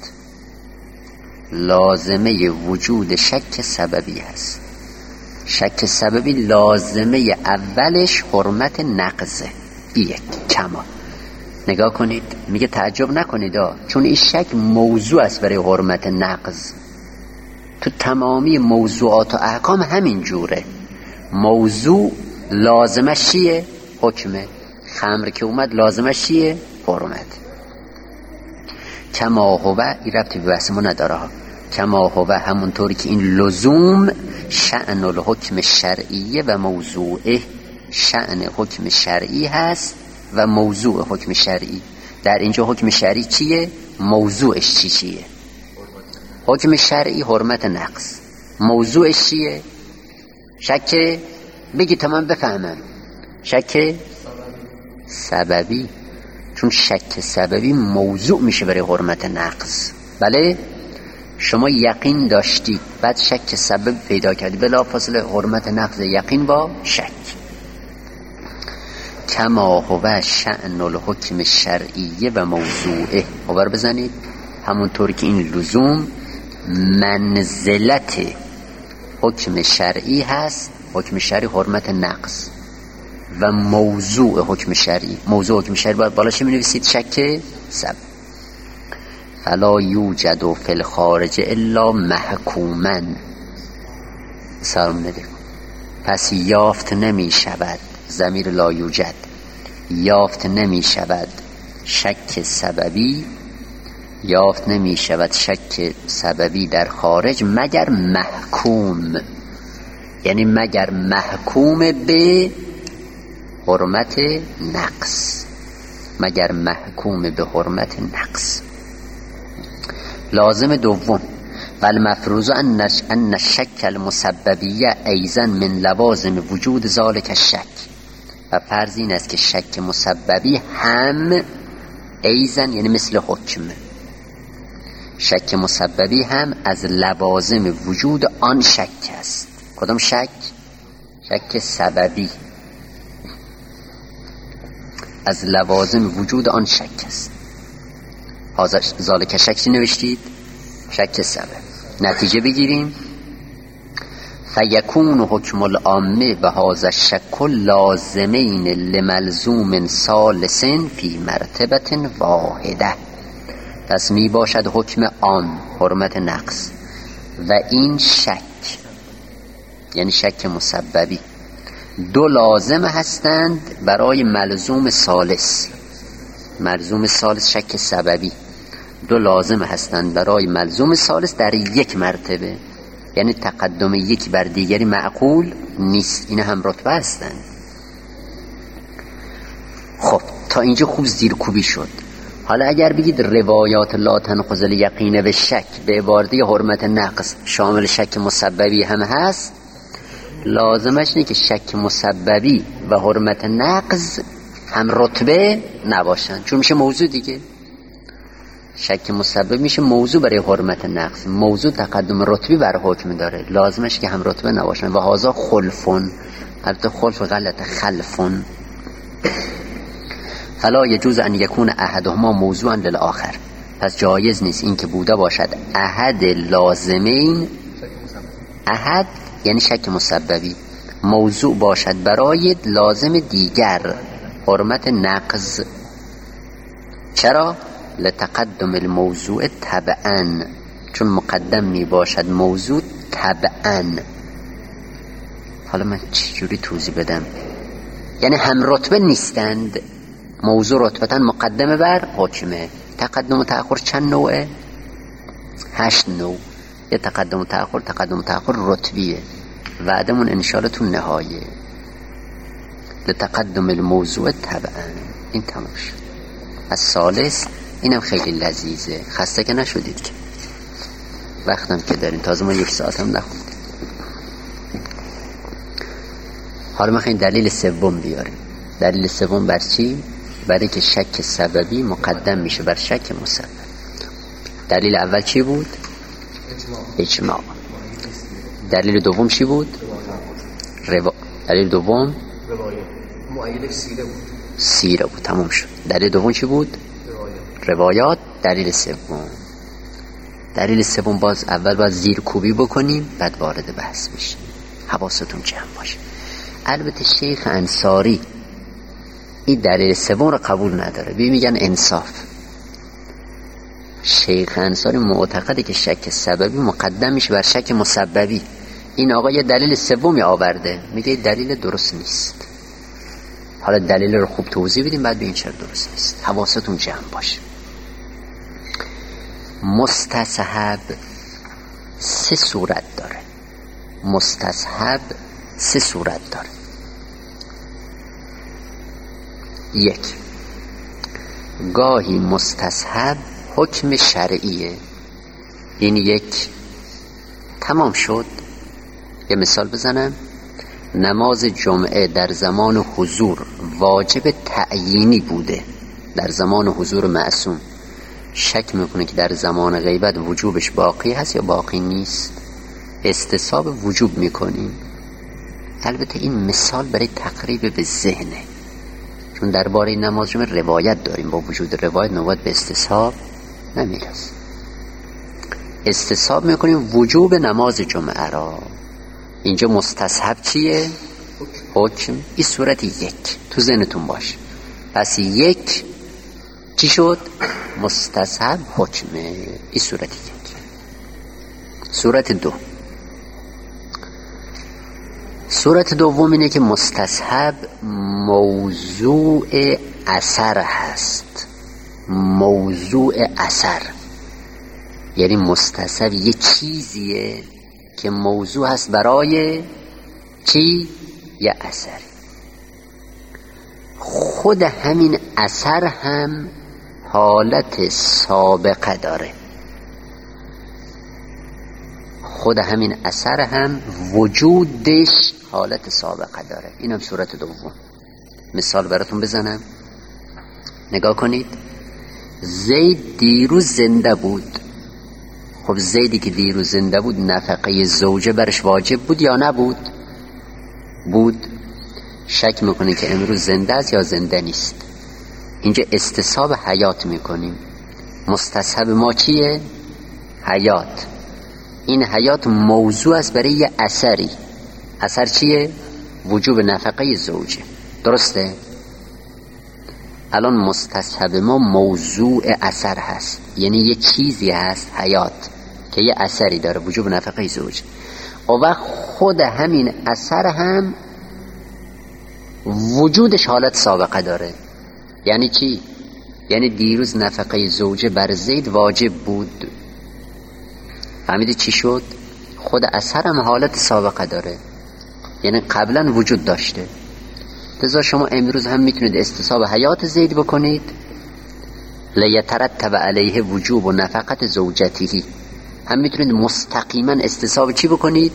Speaker 1: لازمه وجود شک سببی هست. شک سببی لازمه اولش حرمت نقضه. یک کما. نگاه کنید، میگه تعجب نکنید چون این شک موضوع است برای حرمت نقض. تو تمامی موضوعات و احکام همین جوره. موضوع لازمش چیه؟ حکمه. خمر که اومد لازمش چیه؟ حرمت. کما هو، این ربطی به بحث ما نداره. کما هو، همونطوری که این لزوم شأن الحکم شرعیه و موضوعه. شأن حکم شرعی هست و موضوع حکم شرعی. در اینجا حکم شرعی چیه؟ موضوعش چیه؟ حکم شرعی حرمت نقض. موضوعش چیه؟ شک. بگی تا من بفهمم. شک سببی. چون شک سببی موضوع میشه برای حرمت نقض. بله، شما یقین داشتید بعد شک سبب پیدا کردی، بلافاصله حرمت نقض یقین با شک. کما هو شأن الحکم شرعیه و موضوعه. خبر بزنید همونطور که این لزوم منزلت حکم شرعی هست، حکم شرعی حرمت نقض، و موضوع حکم شرعی، موضوع حکم شرعی بالا چه می‌نویسید؟ شک سبب. فلا یوجد فی الخارج الا محکوما. سلام نده. پس یافت نمی شود، ضمیر لا یوجد، یافت نمی شود شک سببی، یافت نمی شود شک سببی در خارج مگر محکوم، یعنی مگر محکوم به حرمت نقص، مگر محکوم به حرمت نقص. لازم دوم والمفروض ان الشک المسببیه ایضا من لوازم وجود ذلک الشک، و فرض این است که شک مسببی هم ایضا یعنی مثل حکم، شک مسببی هم از لوازم وجود آن شک است. کدام شک؟ شک سببی از لوازم وجود آن شک است. ذالک شک چی نوشتید؟ شک سبب. نتیجه بگیریم. فیکون حکم العامه و هذا الشک لازمین لملزوم ثالث فی مرتبه واحده. پس می باشد حکم عام حرمت نقص و این شک یعنی شک مسببی دو لازم هستند برای ملزوم ثالث. ملزوم ثالث شک سببی دو لازم هستند برای ملزوم ثالث در یک مرتبه، یعنی تقدم یکی بر دیگری معقول نیست، این هم رتبه هستند. خب تا اینجا خوب زیرکوبی شد. حالا اگر بگید روایات لا تنقض الیقین به شک به عبارتی حرمت نقص شامل شک مسببی هم هست، لازمش اینه که شک مسببی و حرمت نقض هم رتبه نباشن، چون میشه موضوع دیگه. شک مسبب میشه موضوع برای حرمت نقض، موضوع تقدم رتبی بر حکم داره، لازمش که هم رتبه نباشن. و هذا خلفون، البته خلف غلط، خلفون. فلا یجوز ان یکون احدهما موضوعا للآخر، پس جایز نیست این که بوده باشد احد لازمین، احد یعنی شک مسببی، موضوع باشد برای لازم دیگر حرمت نقض. چرا؟ لتقدم الموضوع تبعا، چون مقدم می باشد موضوع تبعا. حالا من چجوری توضیح بدم؟ یعنی هم رتبه نیستند، موضوع رتبتا مقدمه بر حکمه. تقدم و تأخر چند نوعه؟ 8 نوع. یه تقدم و تأخر، تقدم و تأخر رتبیه، وعدمون انشاءالله تو نهایه. لتقدم الموضوع تبعا، این تمام شد. از ثالث اینم خیلی لذیذه، خسته که نشدید که وقتم که داریم، تازه ما 1 ساعت هم نخوندیم. حالا میخوایم دلیل سوم بیاریم. دلیل سوم بر چی؟ برای که شک سببی مقدم میشه بر شک مسبب. دلیل اول چی بود؟ اجماع. دلیل دوم چی بود؟ دلیل دوم
Speaker 2: مؤید
Speaker 1: سیره بود. تموم شد. دلیل دوم چی بود؟ روایات. دلیل سوم، دلیل سوم باز اول باز زیرکوبی بکنیم، بعد وارد بحث بشیم. حواستون جمع باشه. البته شیخ انصاری این دلیل سوم رو قبول نداره، میگن انصاف. شیخ انصاری معتقده که شک سببی مقدم میشه بر شک مسببی. این آقا یه دلیل سومی آورده، میگه دلیل درست نیست. حالا دلیل رو خوب توضیح بدیم، بعد ببین چرا درست نیست. حواستون جمع باشه. مستصحب 3 صورت داره. مستصحب 3 صورت داره. 1. گاهی مستصحب حکم شرعیه، این 1 تمام شد. یه مثال بزنم. نماز جمعه در زمان حضور واجب تعیینی بوده، در زمان حضور معصوم. شک میکنه که در زمان غیبت وجوبش باقی هست یا باقی نیست، استصحاب وجوب میکنیم. البته این مثال برای تقریب به ذهنه، چون درباره نماز جمعه روایت داریم، با وجود روایت نوبت به استصحاب نمیرسه. استصحاب میکنیم وجوب نماز جمعه را. اینجا مستصحب چیه؟ حکم. این صورت یک تو ذهنتون باش. پس یک چی شد؟ مستصحب حکمه. این صورت یک. صورت دو، صورت دوم اینه که مستصحب موضوع اثر هست. موضوع اثر یعنی مستصحب یه چیزیه که موضوع هست برای چی؟ یه اثر. خود همین اثر هم حالت سابقه داره. خود همین اثر هم وجودش حالت سابقه داره. اینم صورت دوم. مثال براتون بزنم، نگاه کنید. زید دیروز زنده بود. خب زیدی که دیروز زنده بود نفقه زوجه برش واجب بود یا نبود؟ بود. شک میکنه که امروز زنده است یا زنده نیست. اینجا استصحاب حیات میکنیم. مستصحب ما چیه؟ حیات. این حیات موضوع است برای یه اثری. اثر چیه؟ وجوب نفقه زوجه. درسته؟ الان مستصحب ما موضوع اثر هست، یعنی یه چیزی هست حیات که یه اثری داره، وجوب نفقه زوجه. و خود همین اثر هم وجودش حالت سابقه داره. یعنی چی؟ یعنی دیروز نفقه زوجه بر زید واجب بود. فهمیدی چی شد؟ خود اثر هم حالت سابقه داره، یعنی قبلا وجود داشته. لذا شما امروز هم میتونید استصحاب حیات زید بکنید. لیترتب علیه وجوب و نفقت زوجته. هم میتونید مستقیما استصحاب چی بکنید؟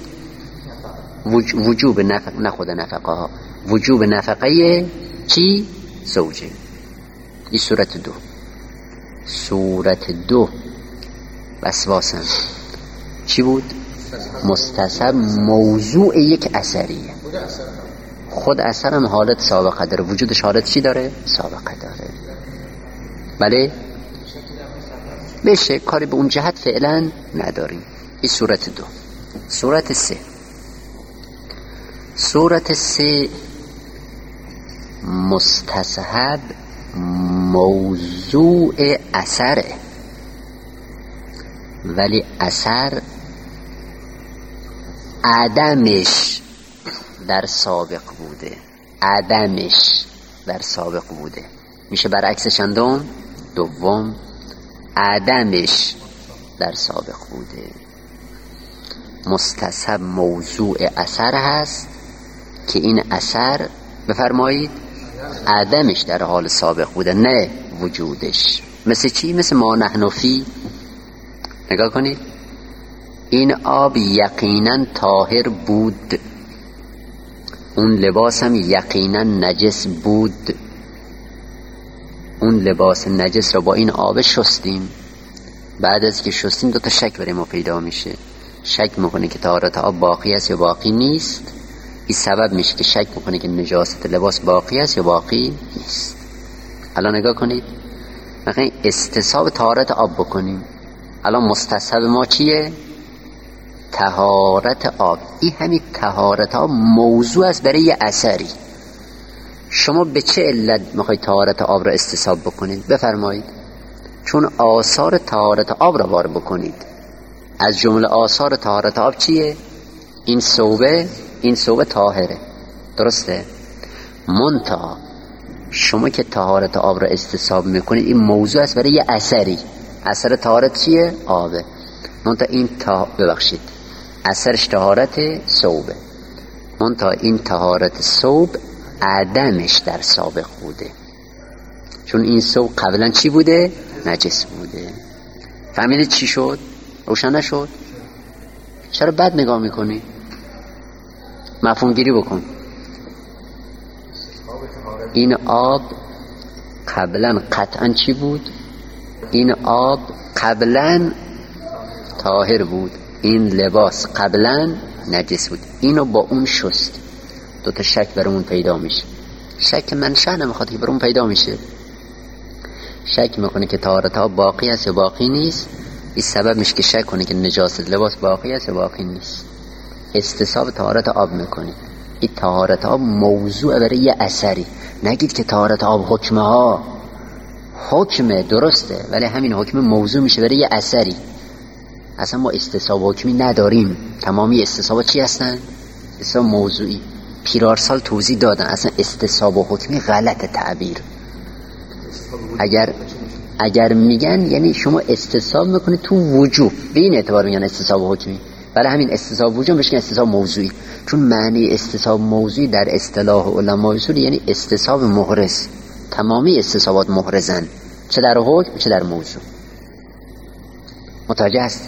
Speaker 1: وجوب نفقه، نه خود نفقه ها، وجوب نفقه چی؟ زوجه. این صورت دو. صورت دو وسواسم چی بود؟ مستصحب موضوع یک اثریه. خود اثر هم حالت سابقه داره، وجودش حالت چی داره؟ سابقه داره. بله؟ بشه کاری به اون جهت فعلا نداریم. این صورت دو. صورت سه. صورت سه مستصحب موضوع اثره، ولی اثر عدمش در سابق بوده. عدمش در سابق بوده. میشه برعکس چندم؟ دوم. عدمش در سابق بوده. مستصحب موضوع اثر هست که این اثر بفرمایید عدمش در حال سابق بوده، نه وجودش. مثل چی؟ مثل ما نحن فی. نگاه کنید، این آب یقینا طاهر بود، اون لباس هم یقینا نجس بود. اون لباس نجس رو با این آب شستیم. بعد از که شستیم 2 تا شک برای ما پیدا میشه. شک میکنه که طهارت آب باقی است یا باقی نیست. این سبب میشه که شک میکنه که نجاست لباس باقی است یا باقی نیست. الان نگاه کنید، مثلا استصحاب طهارت آب بکنیم. الان مستصحب ما چیه؟ طهارت آب. این همین طهارت آب موضوع است برای یه اثری. شما به چه علت میخواید طهارت آب را استصحاب بکنید؟ بفرمایید. چون آثار طهارت آب را وارد بکنید. از جمله آثار طهارت آب چیه؟ این ثوب طاهره. درسته؟ منتها شما که طهارت آب را استصحاب میکنید، این موضوع است برای یه اثری. اثر طهارت چیه؟ آبه. منتها این ببخشید اثرش طهارت ثوبه. منتها این طهارت ثوب عدمش در سابق بوده، چون این ثوب قبلا چی بوده؟ نجس بوده. فهمیدید چی شد؟ روشن نشد؟ چرا بد نگاه میکنی؟ مفهوم گیری بکن. این آب قبلا قطعا چی بود؟ این آب قبلا طاهر بود، این لباس قبلا نجس بود. اینو با اون شست. 2 تا شک برامون پیدا میشه. شک منشأ نمیخواد که برامون پیدا میشه. شک میکنه که طهارت آب باقی است یا باقی نیست. این سبب میشه که شک کنه که نجاست لباس باقی است یا باقی نیست. استصحاب طهارت آب میکنید. این طهارت آب موضوع برای یه اثری. نگید که طهارت آب حکمه ها، حکمه درسته، ولی همین حکم موضوع میشه برای یه اثری. اصلا ما استصحاب حکمی نداریم. تمامی استصحاب چی هستن؟ استصحاب موضوعی. پیرارسال توضیح دادن اصلا استصحاب و حکمی غلط تعبیر. اگر میگن یعنی شما استصحاب میکنید تو وجوب، به این اعتبار میگن استصحاب و حکمی. برای همین استصحاب وجوب بهش میگن استصحاب موضوعی، چون معنی استصحاب موضوعی در اصطلاح علمای اصول یعنی استصحاب محرز. تمامی استصحابات محرزن، چه در حکم چه در موضوع. متوجه هست؟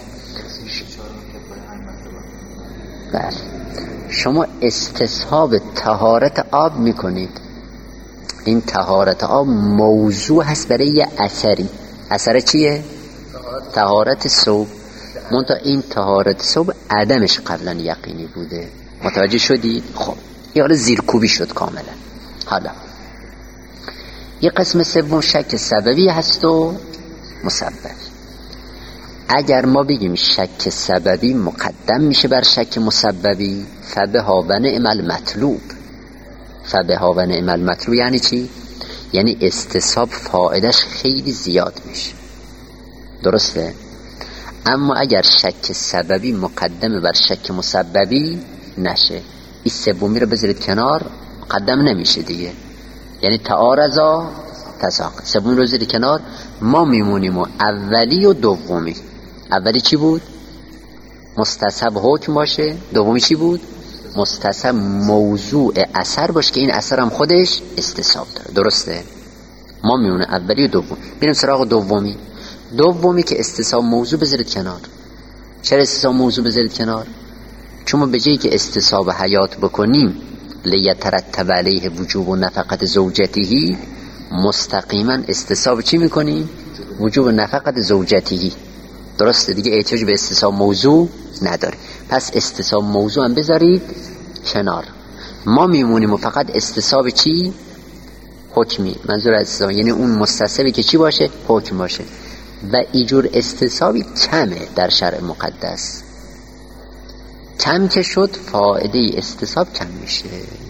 Speaker 1: بله. شما استصحاب طهارت آب میکنید، این طهارت آب موضوع هست برای یه اثری. اثر چیه؟ طهارت ثوب. منتها این طهارت ثوب عدمش قبلا یقینی بوده. متوجه شدید؟ خب یه حالا زیرکوبی شد کاملا. حالا یه قسم سوم شک سببی هست و مسببی. اگر ما بگیم شک سببی مقدم میشه بر شک مسببی، فبها و نعم المطلوب. فبها و نعم المطلوب یعنی چی؟ یعنی استصحاب فایدهش خیلی زیاد میشه. درسته؟ اما اگر شک سببی مقدم بر شک مسببی نشه، این سومی رو بذارید کنار، مقدم نمیشه دیگه. یعنی تعارضا تساق. سومی رو بذارید کنار، ما میمونیم و اولی و دومی. اولی چی بود؟ مستصحب حکم باشه. دومی چی بود؟ مستصحب موضوع اثر باشه که این اثر هم خودش استصحاب داره. درسته؟ ما میمونه اولی و دومی. بریم سراغ دومی. دومی که استصحاب موضوع بذارید کنار. چرا استصحاب موضوع بذارید کنار؟ چون ما به جایی که استصحاب حیات بکنیم لیترتب علیه وجوب و نفقت زوجتیهی، مستقیما استصحاب چی میکنیم؟ وجوب نفقت زوجتیهی. درسته دیگه، احتیاج به استصحاب موضوع نداره. پس استصحاب موضوع هم بذارید کنار. ما میمونیم و فقط استصحاب چی؟ حکمی. منظور از استصحاب یعنی اون مستصحبی که چی باشه؟ حکم باشه. و اینجور استصحابی کمه در شرع مقدس. کم که شد فایده استصحاب کم میشه.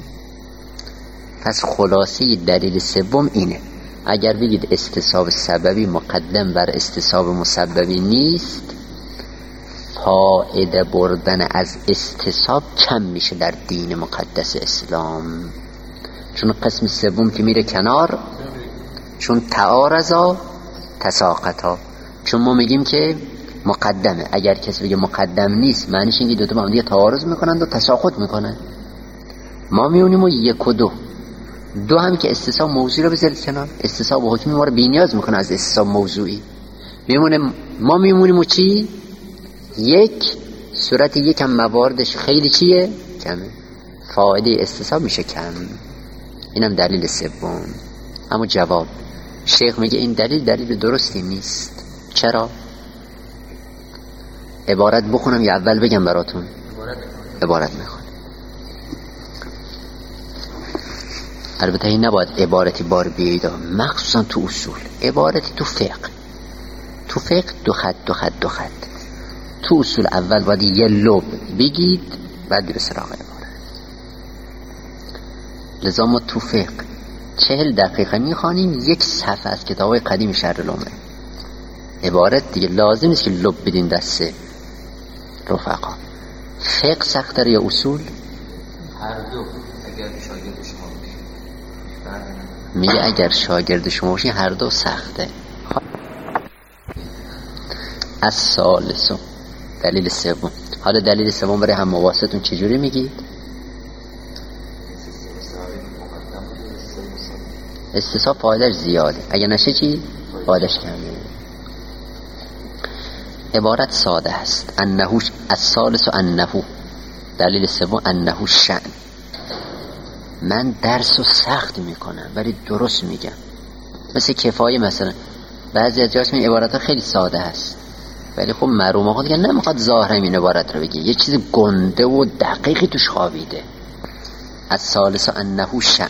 Speaker 1: پس خلاصه دلیل سوم اینه، اگر بگید استصحاب سببی مقدم بر استصحاب مسببی نیست، فایده بردن از استصحاب کم میشه در دین مقدس اسلام. چون قسم سوم که میره کنار، چون تعارضا تساقطا. چون ما میگیم که مقدمه، اگر کسی بگه مقدم نیست معنیش اینکه دو تا با هم دیگه تعارض میکنن و تساقط میکنن. ما میونیم و یک و دو هم که استصحاب موضوعی رو بذارید کنار. استصحاب و حکمی ما رو بی‌نیاز میکنه از استصحاب موضوعی. ما میمونیم و چی؟ یک صورت یک هم مواردش خیلی چیه؟ کمه. فایده استصحاب میشه کم. اینم دلیل سوم. اما جواب شیخ میگه این دلیل درستی نیست. چرا؟ عبارت بخونم یا اول بگم براتون؟ عبارت میخونم. البته این نباید عبارتی بار بیایید، مخصوصا تو اصول. عبارتی تو فقه دو خط. تو اصول اول باید یه لب بگید بعد بیر سراغ عبارت. لذا ما تو فقه 40 دقیقه میخوانیم یک صفحه از کتابای قدیم شرح العمره. عبارت دیگه لازم نیست که لب بدین دسته رفقا. فقه سخت‌تر یا اصول؟
Speaker 2: هر دو. اگر شاگرد شما باشید
Speaker 1: میگه اگر شاگرد شما باشید هر دو سخته. از ثالث دلیل سوم. حالا دلیل سوم برای هم مواستون چجوری میگید؟ استصحاب فایدهش زیاده، اگر نشه چی؟ فایدهش کمه. عبارت ساده است. انه الثالث انه، دلیل سوم انه شأن. من درس رو سخت میکنم ولی درست میگم. مثل کفایه مثلا، بعضی از جاش این عبارت ها خیلی ساده است ولی خب مرحوم ها دیگه نمیخواد ظاهر این عبارت رو بگی، یه چیز گنده و دقیقی توش خوابیده. الثالث انه شأن.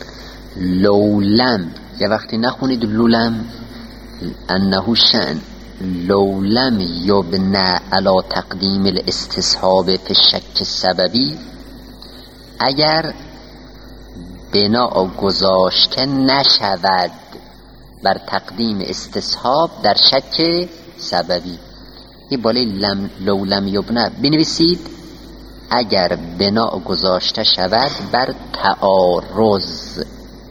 Speaker 1: لولم، یه وقتی نخونید لولم، انه شأن لو لم یبنى علی تقدیم الاستصحاب فی الشک السببی، اگر بنا گذاشته نشود بر تقدیم استصحاب در شک سببی. این بالای لو لم یبنى بنویسید اگر بنا گذاشته شود بر تعارض،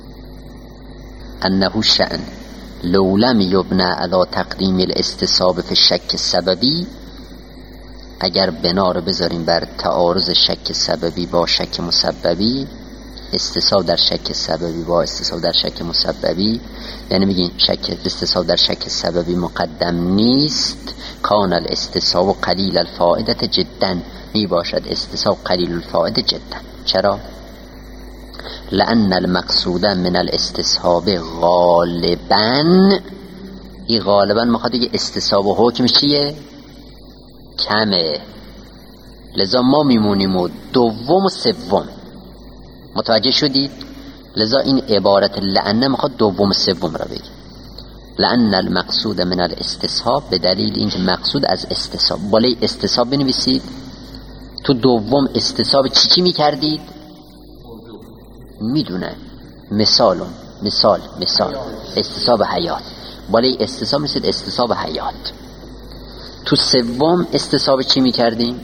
Speaker 1: انه شأن لو لم یبنى علی تقدیم الاستصحاب فی الشک السببی، اگر بنا رو بذاریم بر تعارض شک سببی با شک مسببی، استصحاب در شک سببی با استصحاب در شک مسببی، یعنی میگین شک استصحاب در شک سببی مقدم نیست، کان الاستصحاب قلیل الفائده جدا، می باشد استصحاب قلیل الفائده جدا. چرا؟ لأن المقصود من الاستصحاب غالبا، این غالبا میخواد دیگه استصحاب و حکم چیه؟ کمه، لذا ما میمونیم و دوم و سوم. متوجه شدید؟ لذا این عبارت لأن میخواد دوم و سوم را بگی. لأن المقصود من الاستصحاب، به دلیل اینکه مقصود از استصحاب، بالای استصحاب بنویسید. تو دوم استصحاب چی میکردید؟ میدونن مثال استصحاب حیات، بالای استصحاب میشد استصحاب حیات. تو سوم استصحاب چی میکردیم؟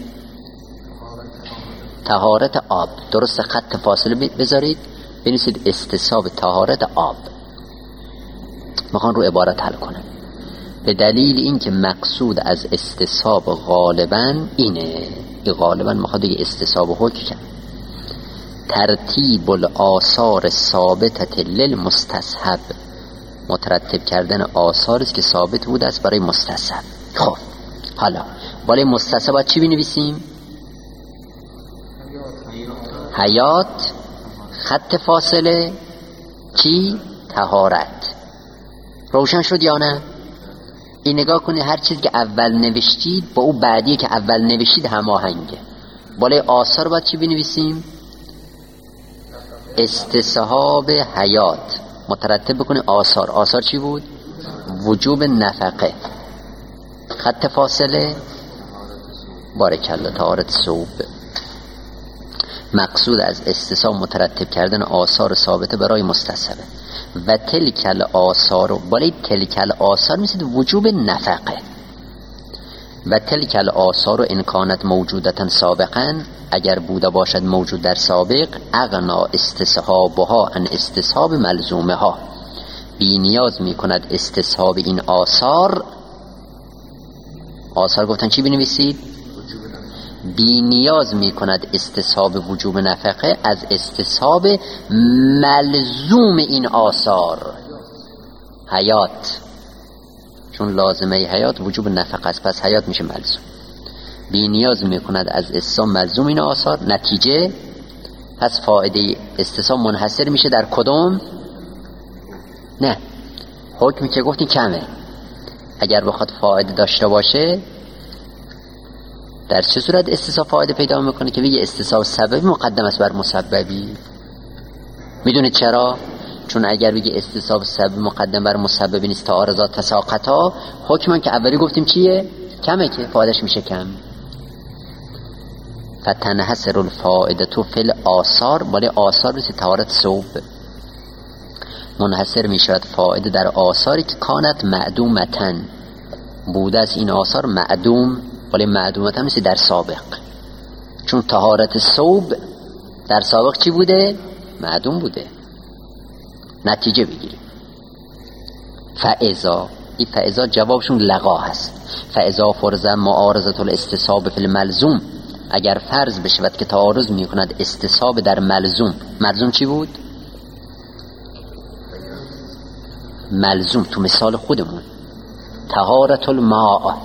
Speaker 1: طهارت آب. درست خط فاصله بذارید بنویسید استصحاب طهارت آب. میخوان رو عبارت حل کنن. به دلیل اینکه مقصود از استصحاب غالبا اینه، غالبا میخواد دیگه استصحاب و حکم. ترتیب الآثار ثابتة للمستصحب، مترتب کردن آثاری است که ثابت بود است برای مستصحب. خب حالا بالای مستصحب چی بنویسیم؟ حیات، خط فاصله چی؟ طهارت. روشن شد یا نه؟ این نگاه کنید هر چیز که اول نوشتید با او بعدی که اول نوشتید هماهنگه. بالای آثار باید چی بنویسیم؟ استصحاب حیات، مترتب بکنه آثار. آثار چی بود؟ وجوب نفقه. خط فاصله بارکالله طهارت ثوب. مقصود از استصحاب مترتب کردن آثار ثابته برای مستصحبه. و تلکل آثار، بالای تلکل آثار میسید وجوب نفقه. و تلکل آثار ان کانت موجودتا سابقا، اگر بوده باشد موجود در سابق، اغنا استصحابها عن استصحاب ملزومها، بی نیاز میکند استصحاب این آثار. آثار گفتن چی بنویسید؟ بی نیاز میکند استصحاب وجوب نفقه از استصحاب ملزوم این آثار. حیات، چون لازمه حیات وجوب نفقه است، پس حیات میشه ملزوم. بی نیاز میکند از استصحاب ملزوم این آثار. نتیجه پس فایده استصحاب منحصر میشه در کدوم؟ نه، حکمی که گفتیم کمه. اگر بخواد فایده داشته باشه در چه صورت استصحاب فایده پیدا میکنه؟ که بگه استصحاب سببی مقدم است بر مسببی. میدونید چرا؟ چون اگر بگه استصحاب سببی مقدم بر مسببی نیست، تعارضات تساقطا، حکم که اولی گفتیم چیه؟ کمه، که فایدهش میشه کم. فتنحصر الفائده فی الاثار، بالای آثار مثل طهارت ثوب منحصر میشود فائده در آثاری که کانت معدومتن، بوده از این آثار معدوم. بالای معدومتن مثل در سابق، چون طهارت ثوب در سابق چی بوده؟ معدوم بوده. نتیجه بگیریم. فاذا، این فاذا جوابشون لغا هست. فاذا فرض معارضه الاستصحاب فی الملزوم، اگر فرض بشود که تعارض میکند استصحاب در ملزوم. ملزوم چی بود؟ ملزوم تو مثال خودمون طهارت الماء.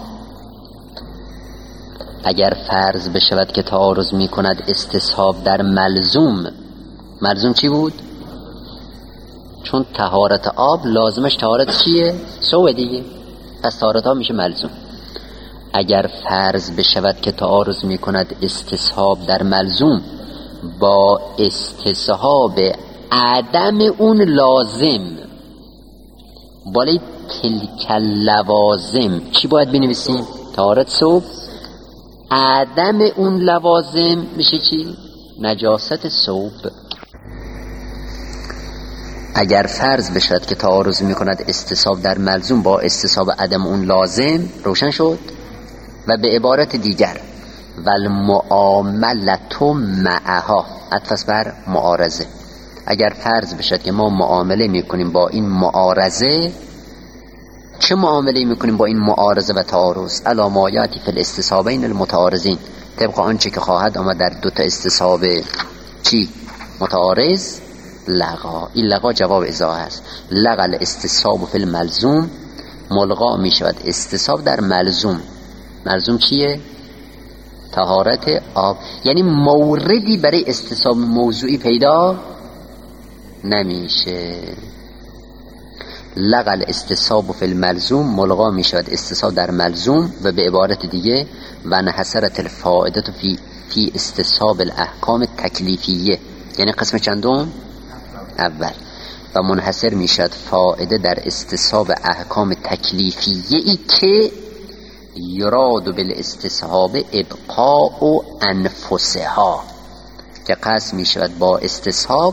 Speaker 1: اگر فرض بشود که تعارض میکند استصحاب در ملزوم. ملزوم چی بود؟ چون طهارت آب لازمش طهارت چیه؟ سوه دیگه، پس طهارت آب میشه ملزوم. اگر فرض بشود که تعارض میکند استصحاب در ملزوم با استصحاب عدم اون لازم، بالای تلک لوازم چی باید بنویسیم؟ طهارت ثوب. عدم اون لوازم میشه چی؟ نجاست ثوب. اگر فرض بشد که تعارض میکند استصحاب در ملزوم با استصحاب عدم اون لازم، روشن شد. و به عبارت دیگر والمعاملة معها، عطف بر معارضه. اگر فرض بشد که ما معامله میکنیم با این معارضه، چه معامله میکنیم با این معارضه و تعارض؟ الا ما یاتی فی الاستصحابین المتعارضین، طبق آنچه که خواهد آمد در دو تا استصحاب چی؟ متعارض. لغا، این لغا جواب ازاحه است. لغا الاستصحاب فی الملزوم، ملغا میشود استصحاب در ملزوم. ملزوم چیه؟ طهارت آب. یعنی موردی برای استصحاب موضوعی پیدا نمیشه. لغا الاستصحاب فی الملزوم، ملغا میشود استصحاب در ملزوم. و به عبارت دیگه و انحصرت الفائده فی استصحاب الاحکام تکلیفیه، یعنی قسم چندم؟ اول. و منحصر میشد فائده در استصحاب احکام تکلیفیه ای که یراد بالاستصحاب ابقاء انفسها، که قصد میشود با استصحاب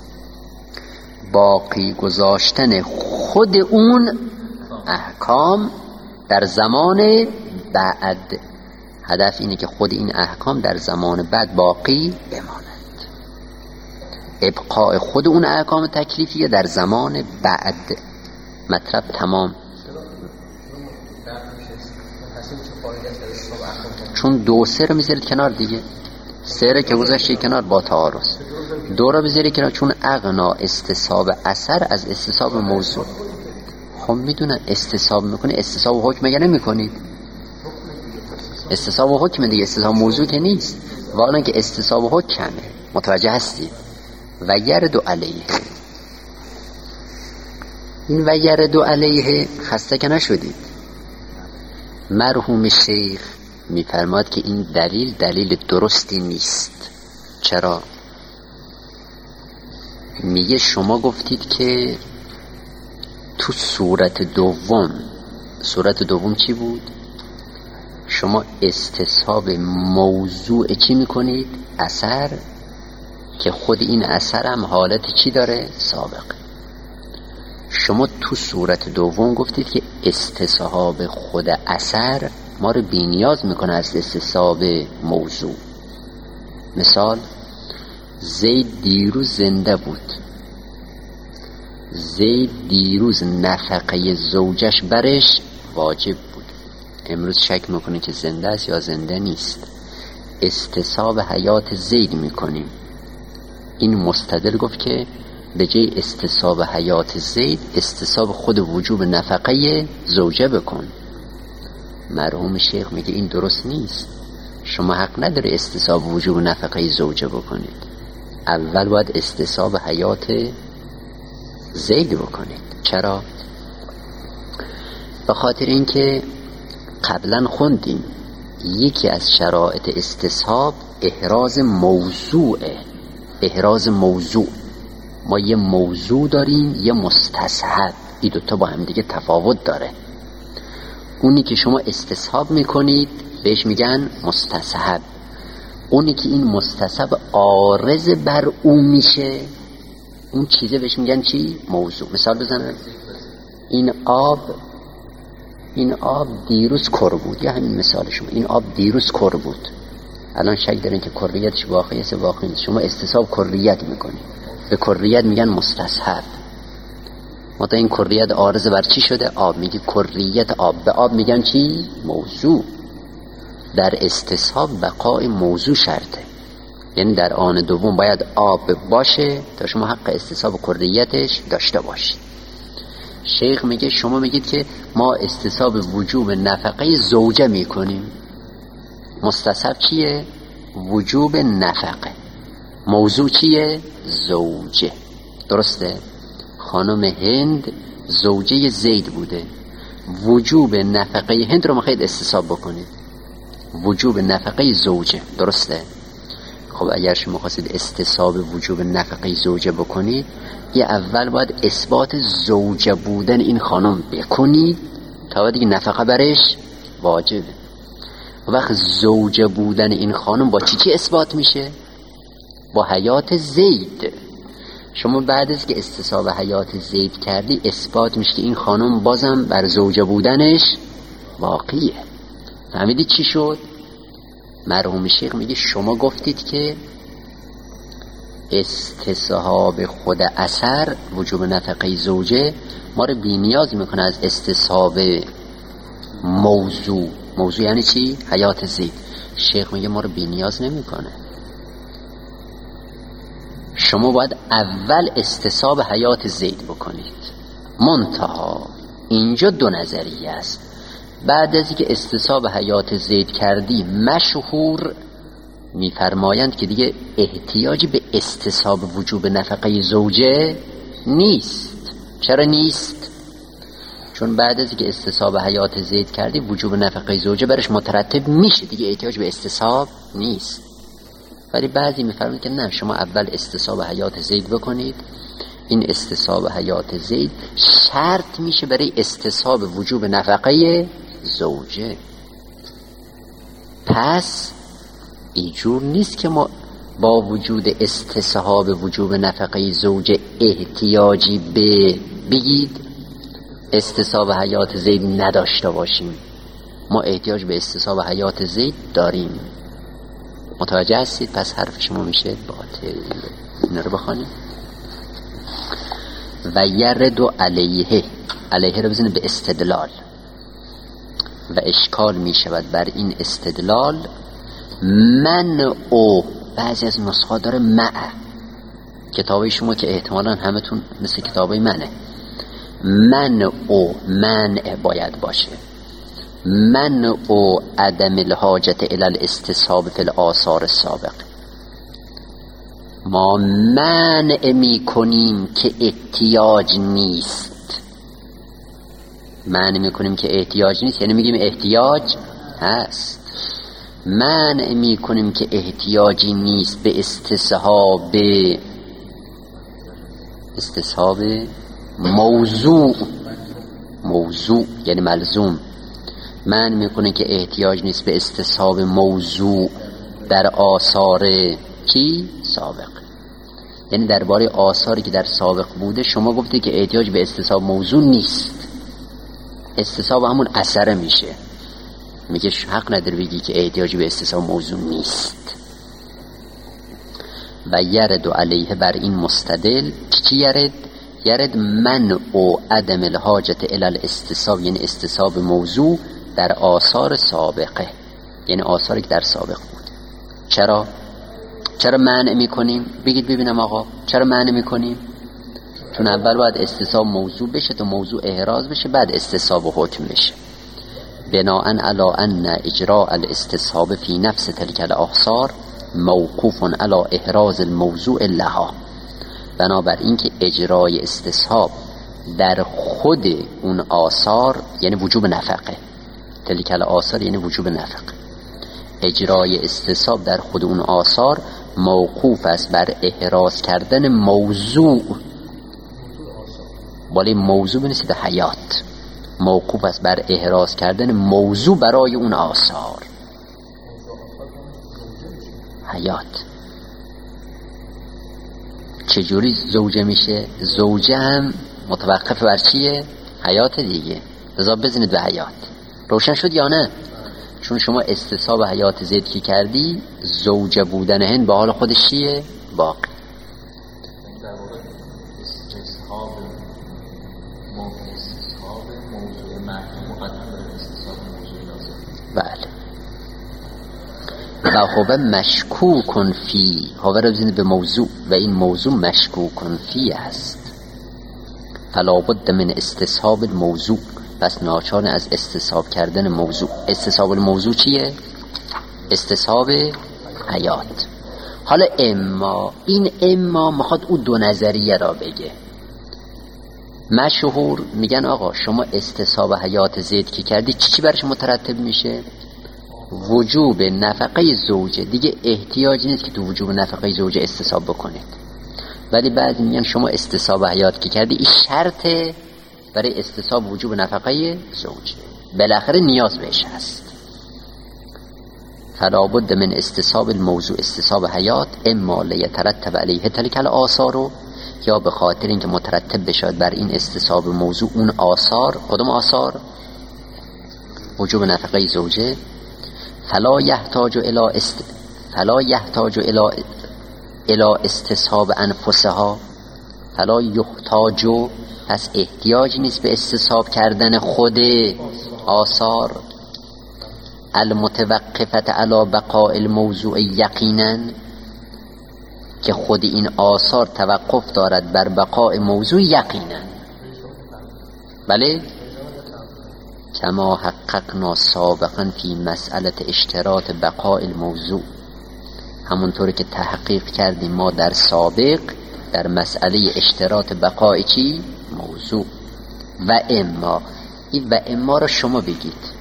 Speaker 1: باقی گذاشتن خود اون احکام در زمان بعد. هدف اینه که خود این احکام در زمان بعد باقی بماند. ابقاء خود اون احکام تکلیفیه در زمان بعد. مطلب تمام. چون 2 3 رو میذارید کنار دیگه، 3 رو که گذاشته کنار با تعارض، 2 رو بذارید کنار چون اغنا استصحاب اثر از استصحاب موضوع. خب میدونن استصحاب میکنه، استصحاب حکم مگه نمیکنید؟ استصحاب حکم دیگه، استصحاب موضوع که نیست. والا که استصحاب حکمه، متوجه هستید؟ و یرد علیه، این و یرد علیه خسته که نشدید. مرحوم شیخ میفرماد که این دلیل درستی نیست. چرا؟ میگه شما گفتید که تو صورت دوم چی بود؟ شما استصحاب موضوع چی میکنید؟ اثر، که خود این اثر هم حالت چی داره؟ سابق. شما تو صورت دوم گفتید که استصحاب خود اثر ما رو بی‌نیاز میکنه از استصحاب موضوع. مثال، زید دیروز زنده بود، زید دیروز نفقه زوجش برش واجب بود، امروز شک میکنه که زنده است یا زنده نیست، استصحاب حیات زید میکنیم. این مستدل گفت که به جای استصحاب حیات زید استصحاب خود وجوب نفقه زوجه بکن. مرحوم شیخ میگه این درست نیست. شما حق نداره استصحاب وجوب نفقه زوجه بکنید، اول باید استصحاب حیات زید بکنید. چرا؟ به خاطر اینکه قبلا خوندیم یکی از شرایط استصحاب احراز موضوعه. احراز موضوع، ما یه موضوع داریم یه مستصحب، این دوتا با هم دیگه تفاوت داره. اونی که شما استصحاب میکنید بهش میگن مستصحب، اونی که این مستصحب عارض بر اون میشه اون چیزه بهش میگن چی؟ موضوع. مثال بزنم، این آب دیروز کر بود، یا همین مثال شما این آب دیروز کر بود، الان شک دارین که کریتش واقعی است واقعی نیست، شما استصحاب کریت میکنید، به کریت میگن مستصحب. متا این کریت عارض بر چی شده؟ آب. میگی کریت آب، به آب میگن چی؟ موضوع. در استصحاب بقای موضوع شرطه، یعنی در آن دوم باید آب باشه تا شما حق استصحاب کریتش داشته باشید. شیخ میگه شما میگید که ما استصحاب وجوب نفقه زوجه میکنیم، مستصحب چیه؟ وجوب نفقه، موضوع چیه؟ زوجه. درسته؟ خانم هند زوجه زید بوده، وجوب نفقه هند رو میخواید استصحاب بکنید، وجوب نفقه زوجه. درسته؟ خب اگر شما خواستید استصحاب وجوب نفقه زوجه بکنید، یه اول باید اثبات زوجه بودن این خانم بکنید تا دیگه نفقه برش واجبه. وقت زوجه بودن این خانم با چی اثبات میشه؟ با حیات زید. شما بعد از که استصحاب حیات زید کردی اثبات میشه که این خانم بازم بر زوجه بودنش واقعیه. فهمیدید چی شد؟ مرحوم شیخ میگه شما گفتید که استصحاب خود اثر وجوب نفقه زوجه ما رو بی نیاز میکنه از استصحاب موضوع. موضوع یعنی چی؟ حیات زید. شیخ میگه ما رو بی نیاز نمیکنه. شما باید اول استصحاب حیات زید بکنید. منتها اینجا دو نظریه است. بعد از اینکه استصحاب حیات زید کردی، مشهور میفرمایند که دیگه احتیاجی به استصحاب وجوب نفقه زوجه نیست. چرا نیست؟ چون بعد از اینکه استصحاب حیات زید کردی وجوب نفقه زوجه برش مترتب میشه، دیگه احتیاج به استصحاب نیست. ولی بعضی میفرمایند که نه، شما اول استصحاب حیات زید بکنید. این استصحاب حیات زید شرط میشه برای استصحاب وجوب نفقه زوجه. پس اینجور نیست که ما با وجود استصحاب وجوب نفقه زوجه احتیاجی به بگید استصحاب حیات زید نداشته باشیم. ما احتیاج به استصحاب حیات زید داریم. متوجه هستید؟ پس حرف شما میشه باطل. این رو بخوانید. و یرد علیه، علیه رو بزنید به استدلال، و اشکال می شود بر این استدلال من او. بعضی از نسخه داره مع. کتابه شما که احتمالا همتون مثل کتابه منه، من او منع باید باشه. من او عدم الحاجت الی الاستصحاب فی الآثار السابق. ما منع می کنیم که احتیاج نیست. منع می کنیم که احتیاج نیست یعنی میگیم احتیاج هست. منع می کنیم که احتیاجی نیست به استصحاب موضوع. موضوع یعنی ملزوم. منع می کنیم که احتیاج نیست به استصحاب موضوع در آثار کی؟ سابق. یعنی درباره آثاری که در سابق بوده شما گفتید که احتیاج به استصحاب موضوع نیست. استصحاب همون اثر میشه. میگه حق نداری بگی که احتیاجی به استصحاب موضوع نیست. و یرد علیه بر این مستدل چی یرد؟ یرد من او عدم الحاجت الی الاستصحاب، یعنی استصحاب موضوع در آثار سابقه، یعنی آثاری که در سابق بود. چرا منع میکنیم؟ بگید ببینم آقا چرا منع میکنیم؟ چون اول باید استصحاب موضوع بشه تا موضوع احراز بشه، بعد استصحاب و حکم بشه. بناءً علی ان اجراء الاستصحاب فی نفس تلک الاثار موقوف علی احراز الموضوع لها. بنابر اینکه اجرای استصحاب در خود اون آثار یعنی وجوب نفقه، تلک الاثار یعنی وجوب نفقه، اجرای استصحاب در خود اون آثار موقوف است بر احراز کردن موضوع. ولی موضوع بنویسید حیات. موقوف است بر احراز کردن موضوع برای اون آثار. حیات چجوری زوجه میشه؟ زوجه هم متوقف بر چیه؟ حیات دیگه. لذا بزنید به حیات. روشن شد یا نه؟ چون شما استصحاب حیات زید کی کردی، زوجه بودن هن به حال خودش چیه؟ باقی.
Speaker 2: در واقع استصحاب موضوع محکوم مقدم بر استصحاب موضوع لازم.
Speaker 1: بله. و هو مشکوک فی، هو رو بزنید به موضوع، و این موضوع مشکوک فی است. فلا بد من استصحاب الموضوع، پس ناچار از استصحاب کردن موضوع. استصحاب الموضوع چیه؟ استصحاب حیات. حالا اما میخواد او دو نظریه را بگه. مشهور میگن آقا شما استصحاب حیات زید که کردی چی برش مترتب میشه؟ وجوب نفقه زوجه، دیگه احتیاجی نیست که تو وجوب نفقه زوجه استصحاب بکنید. ولی بعد میگن شما استصحاب حیات که کردی، این شرطه برای استصحاب وجوب نفقه زوجه، بالاخره نیاز بهش هست. فلا بد من استصحاب الموضوع، استصحاب حیات، اما لیترتب علیه تلک الآثار، یا به خاطر اینکه مترتب بشود بر این استصحاب موضوع اون آثار. کدوم آثار؟ وجوب نفقه زوجه. فلا یحتاج الى استصحاب انفسها، فلا یحتاج، پس احتیاج نیست به استصحاب کردن خود آثار. المتوقفت علی بقاء الموضوع یقینا، که خود این آثار توقف دارد بر بقاء موضوع یقینا. بله، کما حققنا سابقا فی مسئله اشتراط بقاء الموضوع، همونطور که تحقیق کردیم ما در سابق در مسئله اشتراط بقاء چی؟ موضوع. و اما، این و اما رو شما بگید.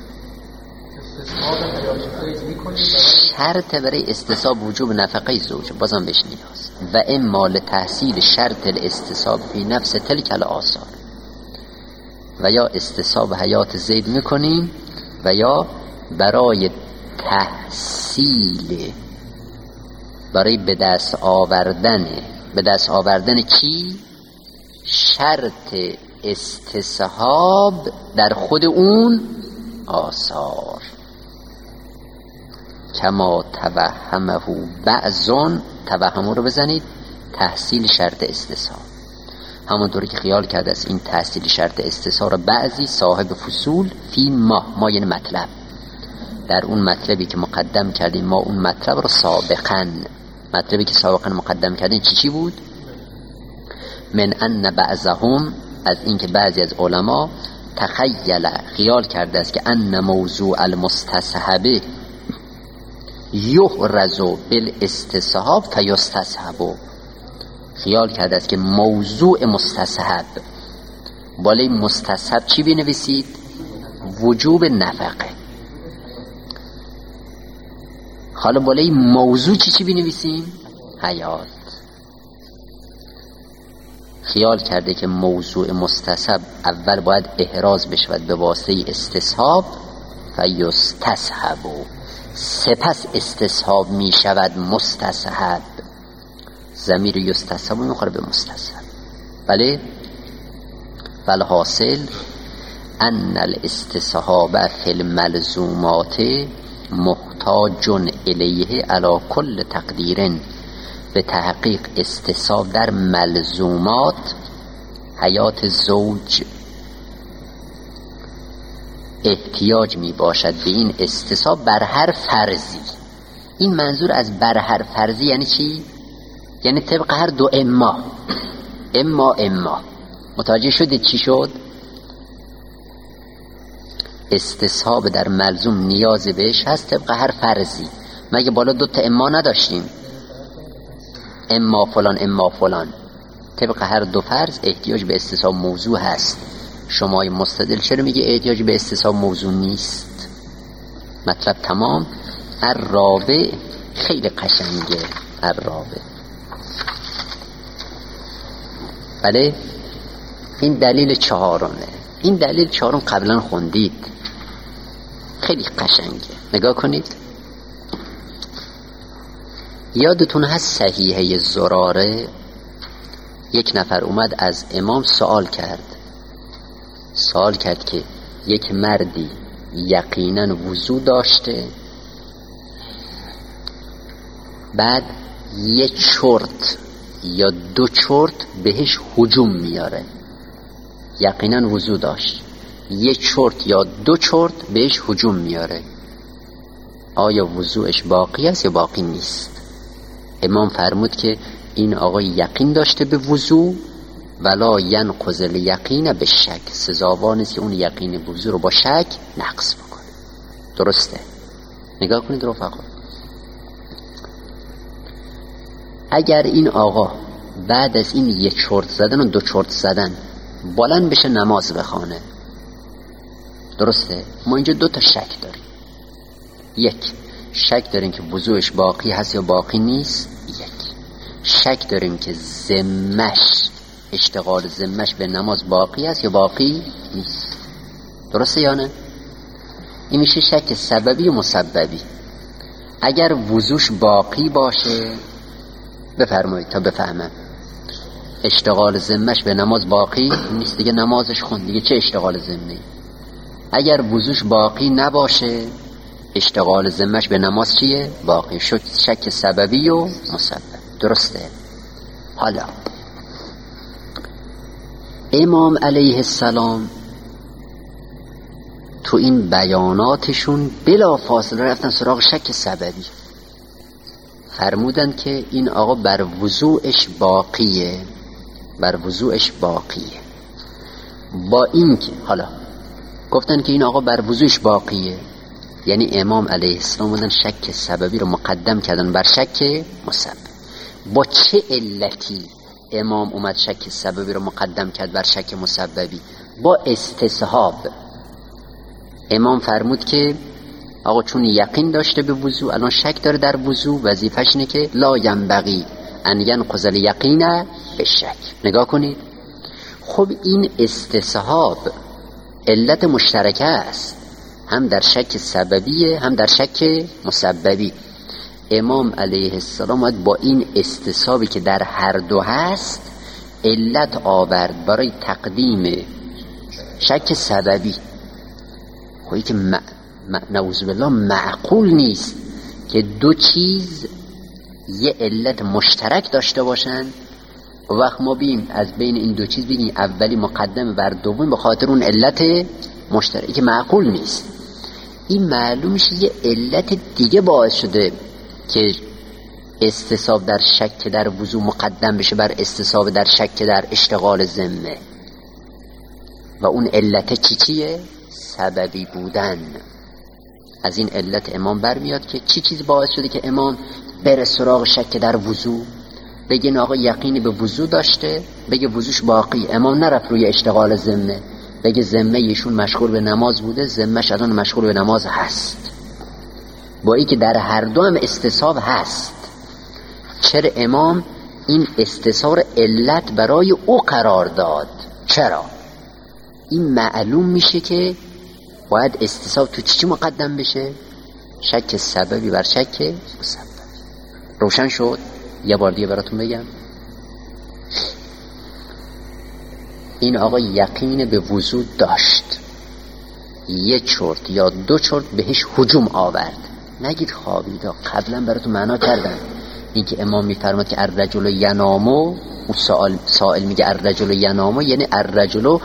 Speaker 1: شرط برای استصحاب وجوب نفقه زوج، بازم بهش نیاز. و اما لتحصیل شرط الاستصحاب فی نفس تلک الآثار، و یا استصحاب حیات زید میکنیم، و یا برای تحصیل، برای به دست آوردن چی؟ شرط استصحاب در خود اون آثار. کما توهمه بعضون، توهمه رو بزنید، تحصیل شرط استصحاب، همونطوری که خیال کرده است این تحصیل شرط استصحاب رو بعضی صاحب فصول فی ما یعنی مطلب، در اون مطلبی که مقدم کردیم ما اون مطلب رو سابقا، مطلبی که سابقا مقدم کردیم چی بود؟ من ان بعضهم، از اینکه بعضی از علما تخیل، خیال کرده است که ان موضوع المستصحبه یحرز بالاستصحاب فیستصحب، خیال کرده است که موضوع مستصحب، بالای مستصحب چی بنویسید؟ وجوب نفقه. حالا بالای موضوع چی بنویسیم؟ حیات. خیال کرده که موضوع مستصحب اول باید احراز بشود به واسطه استصحاب، فیستصحب، سپس استصحاب می شود مستصحب. ضمیر یستصحب میخوره به مستصحب. بله، فالحاصل ان الاستصحاب فی الملزومات محتاج الیه علی کل تقدیر، به تحقیق استصحاب در ملزومات حیات زوج احتیاج می باشد به این استصحاب بر هر فرضی. این منظور از بر هر فرضی یعنی چی؟ یعنی طبق هر دو اما. متوجه شدید چی شد؟ استصحاب در ملزوم نیاز بهش هست طبق هر فرضی. مگه بالا دو تا اما نداشتیم؟ اما فلان. طبق هر دو فرض احتیاج به استصحاب موضوع هست. شمای مستدل چرا میگه احتیاج به استصحاب موضوع نیست؟ مطلب تمام. الرابع، خیلی قشنگه الرابع. بله، این دلیل چهارمه. این دلیل چهارم قبلا خوندید، خیلی قشنگه، نگاه کنید. یادتون هست صحیحه زراره؟ یک نفر اومد از امام سوال کرد که یک مردی یقینا وضو داشته، بعد یک چرت یا دو چرت بهش هجوم میاره. یقینا وضو داشت، یک چرت یا دو چرت بهش هجوم میاره، آیا وضوعش باقی است یا باقی نیست؟ امام فرمود که این آقای یقین داشته به وضو، ولا ینقض الیقین به شک، سزاوار نیست که اون یقین به وضو رو با شک نقض بکنه. درسته؟ نگاه کنید رفقا، اگر این آقا بعد از این یک چرت زدن و دو چرت زدن بلند بشه نماز بخونه، درسته؟ ما اینجا دو تا شک داریم. یک، شک داریم که وضوعش باقی هست یا باقی نیست. یک، شک داریم که ذمش، اشتغال ذمش به نماز باقی هست یا باقی نیست. درسته یا نه؟ این میشه شک سببی و مسببی. اگر وضوعش باقی باشه، بفرمایید تا بفهمم، اشتغال ذمش به نماز باقی نیست، دیگه نمازش خوند، دیگه چه اشتغال ذمه‌ای؟ اگر وضوعش باقی نباشه، اشتغال ذمش به نماز چیه؟ باقی. شد شک سببی و مسبب. درسته؟ حالا امام علیه السلام تو این بیاناتشون بلا فاصله رفتن سراغ شک سببی. فرمودن که این آقا بر وضوعش باقیه، بر وضوعش باقیه. با این که حالا گفتن که این آقا بر وضوعش باقیه، یعنی امام علیه السلام بودن شک سببی رو مقدم کردن بر شک مسبب. با چه علتی امام اومد شک سببی رو مقدم کرد بر شک مسببی؟ با استصحاب. امام فرمود که آقا چون یقین داشته به وضوع، الان شک داره در وضوع، وظیفش اینه که لا ینبغی ان ینقض الیقین بالشک. نگاه کنید، خب این استصحاب علت مشترکه است، هم در شک سببیه هم در شک مسببی. امام علیه السلام باید با این استصحابی که در هر دو هست علت آورد برای تقدیم شک سببی. خواهی که نعوذ بالله معقول نیست که دو چیز یه علت مشترک داشته باشن، وقت ما بیم از بین این دو چیز بگیم اولی مقدم بر دوم به خاطر اون علت مشترک، که معقول نیست. این معلوم میشه یه علت دیگه باعث شده که استصحاب در شک در وضوع مقدم بشه بر استصحاب در شک در اشتغال ذمه، و اون علت چیه؟ سببی بودن. از این علت امام برمیاد که چی چیز باعث شده که امام بره سراغ شک در وضوع. بگین آقا یقینی به وضوع داشته، بگه وضوعش باقی، امام نرفت روی اشتغال ذمه، بگه ذمه ایشون مشغول به نماز بوده، ذمه‌ش الان مشغول به نماز هست. با این که در هر دو هم استصحاب هست، چرا امام این استصحاب علت برای او قرار داد؟ چرا؟ این معلوم میشه که باید استصحاب تو چی مقدم بشه؟ شک سببی بر شک مسبب. روشن شد؟ یه بار دیگه براتون بگم. این آقا یقین به وضوع داشت، یه چرت یا دو چرت بهش هجوم آورد. نگید خوابید، قبلا براتون معنا کردم. این که امام میفرماد که الرجل ینامو، اون سائل میگه الرجل ینامو یعنی الرجل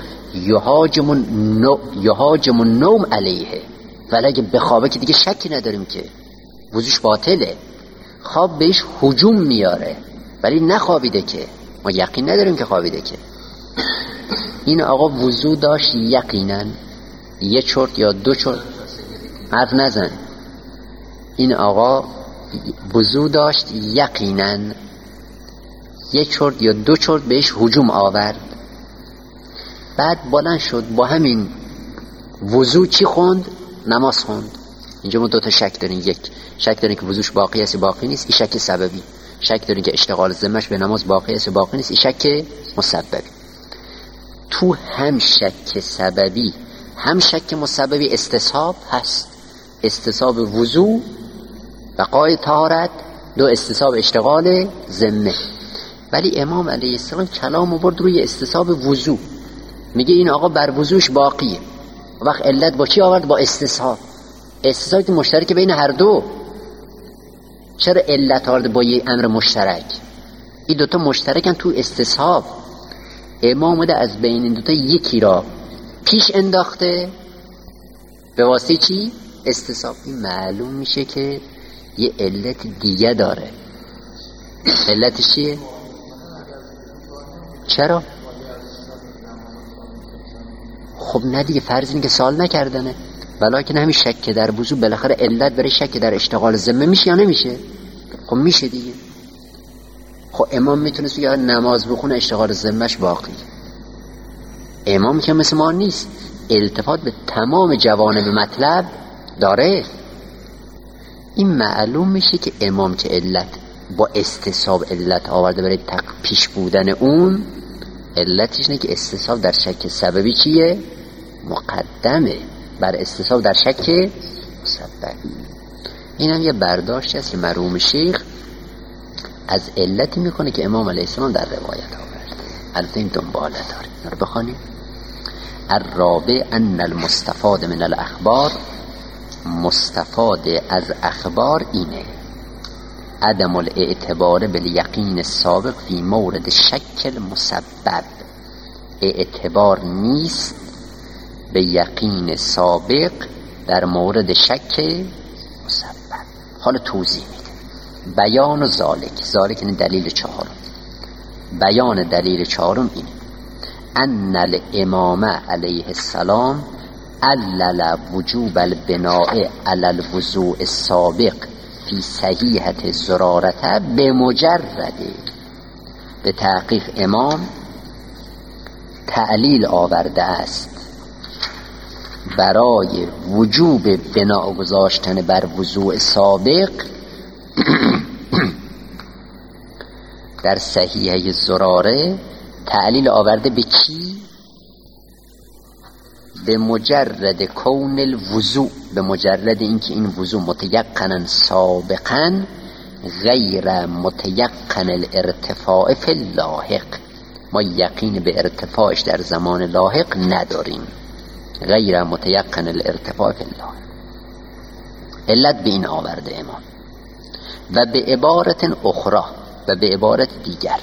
Speaker 1: یهاجم النوم علیه، ولی اگه بخوابه که دیگه شکی نداریم که وضوش باطله. خواب بهش هجوم میاره ولی نخوابیده، که ما یقین نداریم که خوابیده. که این آقا وضو داشت یقینا، یه چرت یا دو چرت حرف نزن. این آقا وضو داشت یقینا، یه چرت یا دو چرت بهش هجوم آورد، بعد بلند شد با همین وضو چی خوند؟ نماز خوند. اینجا ما دو تا شک داریم. یک، شک داریم که وضوش باقی است باقی نیست، این شک سببی. شک داریم که اشتغال ذمه‌اش به نماز باقی است باقی نیست، این شک مسببی. تو هم شک سببی هم شک مسببی استصحاب هست. استصحاب وضو بقای طهارت، دو استصحاب اشتغال ذمه. ولی امام علیه السلام کلام برد روی استصحاب وضو، میگه این آقا بر وضوش باقیه. وقت علت با چی آورد؟ با استصحاب. استصحاب مشترک بین هر دو. چرا علت آورد با یه امر مشترک؟ این دوتا مشترکن تو استصحاب. امام اومده از بین این دوتا یکی را پیش انداخته به واسطه چی؟ استصحاب. این معلوم میشه که یه علت دیگه داره. علتش چیه؟ چرا؟ خب نه دیگه، فرض اینه که سوال نکردنه، ولیکن همین شک در وضو بالاخره علت برای شک در اشتغال ذمه میشه یا نمیشه؟ خب میشه دیگه. خب امام میتونست یا نماز بخونه اشتغال ذمهش باقی. امام که مثل ما نیست، التفات به تمام جوانب مطلب داره. این معلوم میشه که امام که علت با استصحاب علت آورده برای پیش بودن اون، علتش اینه که استصحاب در شک سببی چیه؟ مقدمه بر استصحاب در شک مسبب. این هم یه برداشتی است که مرحوم شیخ از علتی میکنه که امام علیه السلام در روایت آورده. البته این دنباله داره، رو بخوانیم. الرابع ان المستفاد من الاخبار، مستفاد از اخبار اینه عدم الاعتبار بالیقین السابق فی مورد شک مسبب، اعتبار نیست به یقین سابق در مورد شک مسبب. حالا توضیح میده. بیان ذالک این دلیل چهارم. بیان دلیل چهارم اینه ان الامام علیه السلام علل وجوب البناء علی الوضوء السابق فی صحیحة زرارته به مجرد. به تحقیق امام تعلیل آورده است برای وجوب بنا گذاشتن بر وضوء سابق در صحیحه زراره. تعلیل آورده به کی؟ به مجرد کون الوضوء، به مجرد اینکه این وضوء متیقنا سابقا غیر متیقن الارتفاع فی اللاحق، ما یقین به ارتفاعش در زمان لاحق نداریم، غیر متیقن الارتفاع فی اللاحق. علت به این آورده امام. و به عبارت اخرى، و به عبارت دیگر،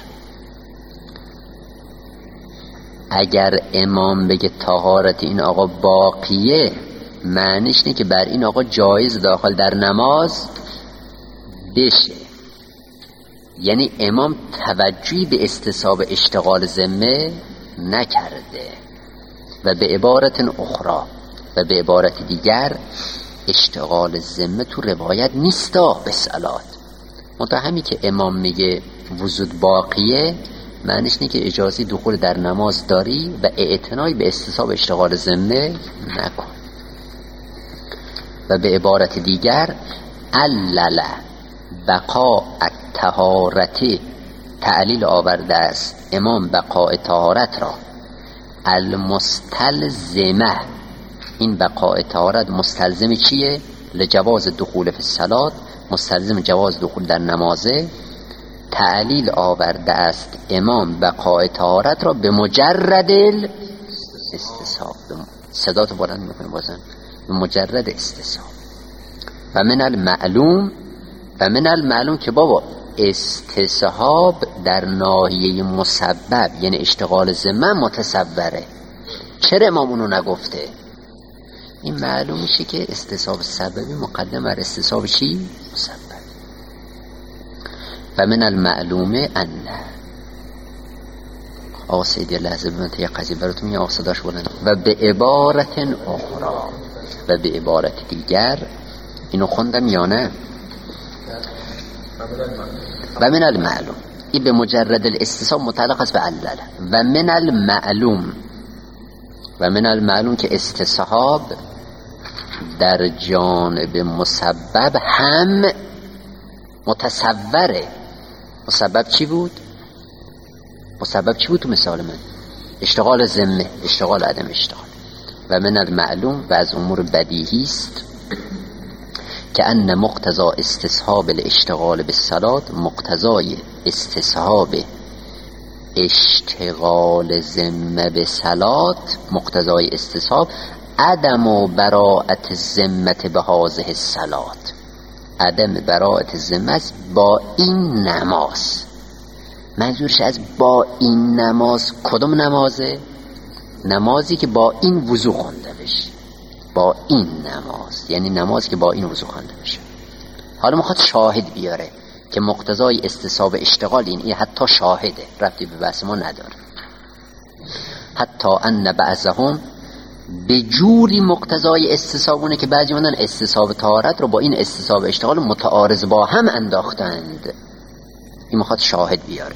Speaker 1: اگر امام بگه طهارت این آقا باقیه، معنیش اینه که بر این آقا جایز داخل در نماز بشه. یعنی امام توجهی به استصحاب اشتغال ذمه نکرده. و به عبارت اخرى، و به عبارت دیگر، اشتغال ذمه تو روایت نیستا به صلات. متهمی که امام میگه وجود باقیه، معنیش اینه که اجازه دخول در نماز داری و اعتنای به استصحاب اشتغال ذمه نکن. و به عبارت دیگر علل بقاء الطهارت، تعلیل آورده است امام بقاء طهارت را المستلزمه، این بقاء طهارت مستلزم چیه؟ لجواز دخول فی الصلاة، مستلزم جواز دخول در نمازه. تعلیل آورده است امام بقاء طهارت را به مجرد استصحاب. صداتو بلند میکنه بازم. به مجرد استصحاب. و من المعلوم که بابا استصحاب در ناحیه مسبب یعنی اشتغال ذمه متصوره. چرا امام اونو نگفته؟ این معلوم میشه که استصحاب سببی مقدم بر استصحاب چی؟ مسبب. و من المعلوم ان آقا سیدی لحظه ببینید یه قضیه براتون، یه صداش بلند. و به عبارت اخرى، و به عبارت دیگر، اینو خوندم یا نه؟ و من المعلوم، این به مجرد الاستصحاب متعلق است به علل. و من المعلوم که استصحاب در جانب مسبب هم متصوره. مسبب چی بود تو مثال من؟ اشتغال ذمه، اشتغال عدم اشتغال. و من المعلوم، و از امور بدیهی است که ان مقتضا استصحاب الاشتغال بالصلاة، مقتضای استصحاب اشتغال ذمه به صلات، مقتضای استصحاب عدم و براءت ذمه به هذه الصلاة، عدم براءت ذمه است با این نماز. منظورش از با این نماز کدوم نمازه؟ نمازی که با این وضو خونده بشه. با این نماز یعنی نمازی که با این وضو خونده بشه. حالا میخواد شاهد بیاره که مقتضای استصحاب اشتغال این حتی شاهده، ربطی به بحث ما نداره. حتی ان بعضهم به جوری مقتضای استصحابونه که بعضی مندن استصحاب طهارت رو با این استصحاب اشتغال متعارض با هم انداختند. این میخواد شاهد بیاره.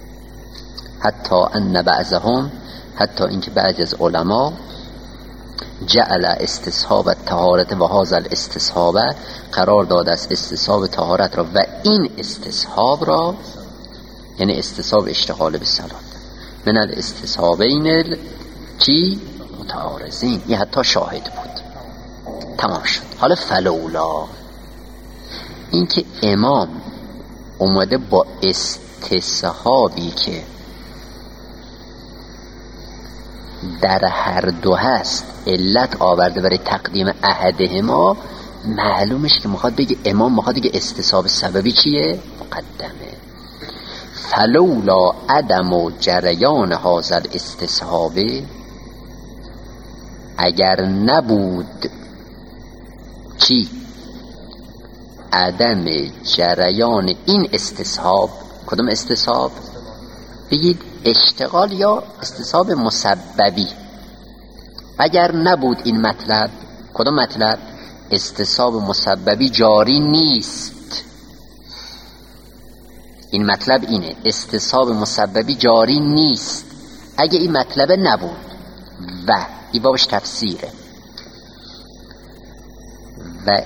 Speaker 1: حتی ان بعضهم، حتی اینکه بعضی از علما جعل استصحاب الطهارت و هذا الاستصحاب، قرار داده است استصحاب طهارت را و این استصحاب را، یعنی استصحاب اشتغال به صلات، من الاستصحابین چی؟ متعارضین. این حتی شاهد بود. تمام شد. حالا فلولا، این که امام اومده با استصحابی که در هر دو هست علت آورده برای تقدیم احدهما، معلومش که میخواد بگه امام میخواد بگه استصحاب سببی چیه؟ مقدمه. فلولا عدم و جریان هذا الاستصحاب، اگر نبود چی؟ عدم جریان این استصحاب. کدوم استصحاب؟ بگید اشتغال یا استصحاب مسببی. اگر نبود این مطلب، کدوم مطلب؟ استصحاب مسببی جاری نیست. این مطلب اینه، استصحاب مسببی جاری نیست. اگه این مطلب نبود و این بابش تفسیره، و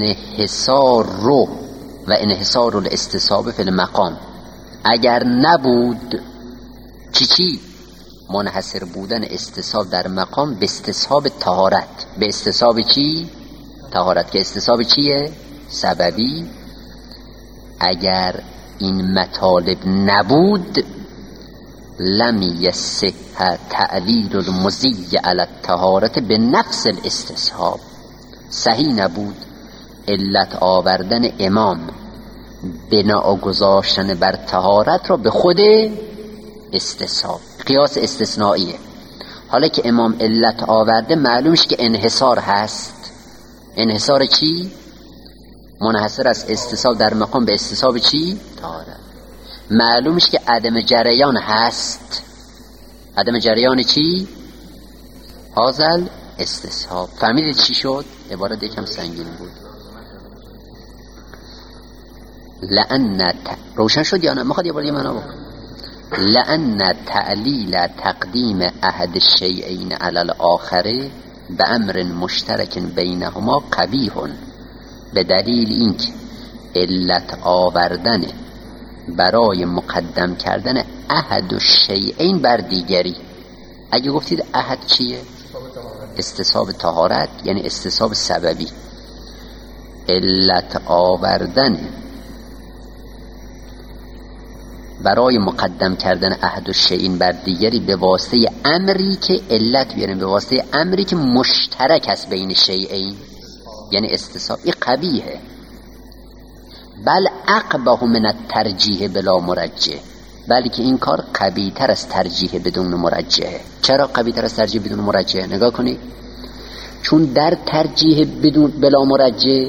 Speaker 1: انحصار الاستصحاب فی المقام، اگر نبود چی؟ منحصر بودن استصحاب در مقام به استصحاب طهارت، به استصحاب چی؟ طهارت، که استصحاب چیه؟ سببی. اگر این مطالب نبود لم یصح تعلیل المزی علی الطهارت به نفس الاستصحاب، صحیح نبود علت آوردن امام بنا گذاشتن بر طهارت را به خود استصحاب. قیاس استثنائیه. حالا که امام علت آورده معلومش که انحصار هست. انحصار چی؟ منحصر از استصحاب در مقام به استصحاب چی؟ طهارت. معلومش که عدم جریان هست. عدم جریان چی؟ هازل استصحاب. فهمیدید چی شد؟ عبارت یکم سنگین بود. لأن روشن شد یا نه؟ میخواد یه بار یه معنا بکن. لأن تعلیل تقدیم احد الشیئین علی الاخر بأمر مشترک بینهما قبیح، به دلیل اینکه علت آوردن برای مقدم کردن احد الشیئین بر دیگری. اگه گفتید احد چیه؟ استصحاب طهارت، یعنی استصحاب سببی. علت آوردن برای مقدم کردن احد الشیئین بر دیگری به واسطه امری که علت بیارن، به واسطه امری که مشترک است بین شیئین، یعنی استصحاب. این قبیحه. بل اقبح من الترجیح بلا مرجح، بلکه این کار قبیح تر از ترجیح بدون مرجحه. چرا قبیح تر از ترجیح بدون مرجحه؟ نگاه کنید. چون در ترجیح بدون بلا مرجح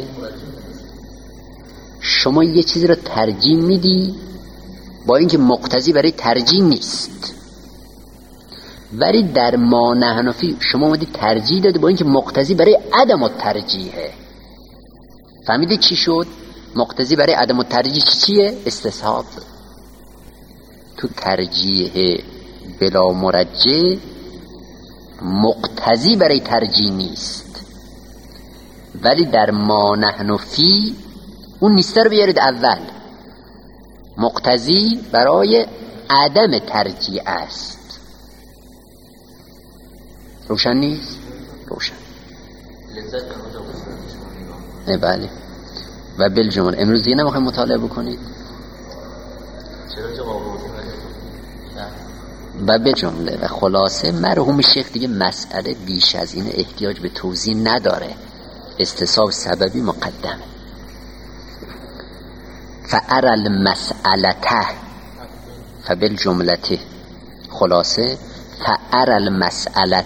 Speaker 1: شما یه چیزی رو ترجیح میدی با اینکه مقتضی برای ترجیح نیست، ولی در ما نحن فی شما اومدی ترجیح دادی با اینکه مقتضی برای عدم الترجیحه. فهمیدید چی شد؟ مقتضی برای عدم الترجیح چیه؟ استصحاب. تو ترجیح بلا مرجح مقتضی برای ترجیح نیست، ولی در ما نحن فی اون نیسته رو بیارید اول، مقتضی برای عدم ترجیح است. روشن نیست؟ روشن. بله. و بالجمله امروز دیگه نمیخوایم مطالعه بکنید؟ و بالجمله و خلاصه مرحوم شیخ دیگه مسئله بیش از این احتیاج به توضیح نداره. استصحاب سببی مقدمه. فأرى المسألة فبالجملة، خلاصه فأرى المسألة،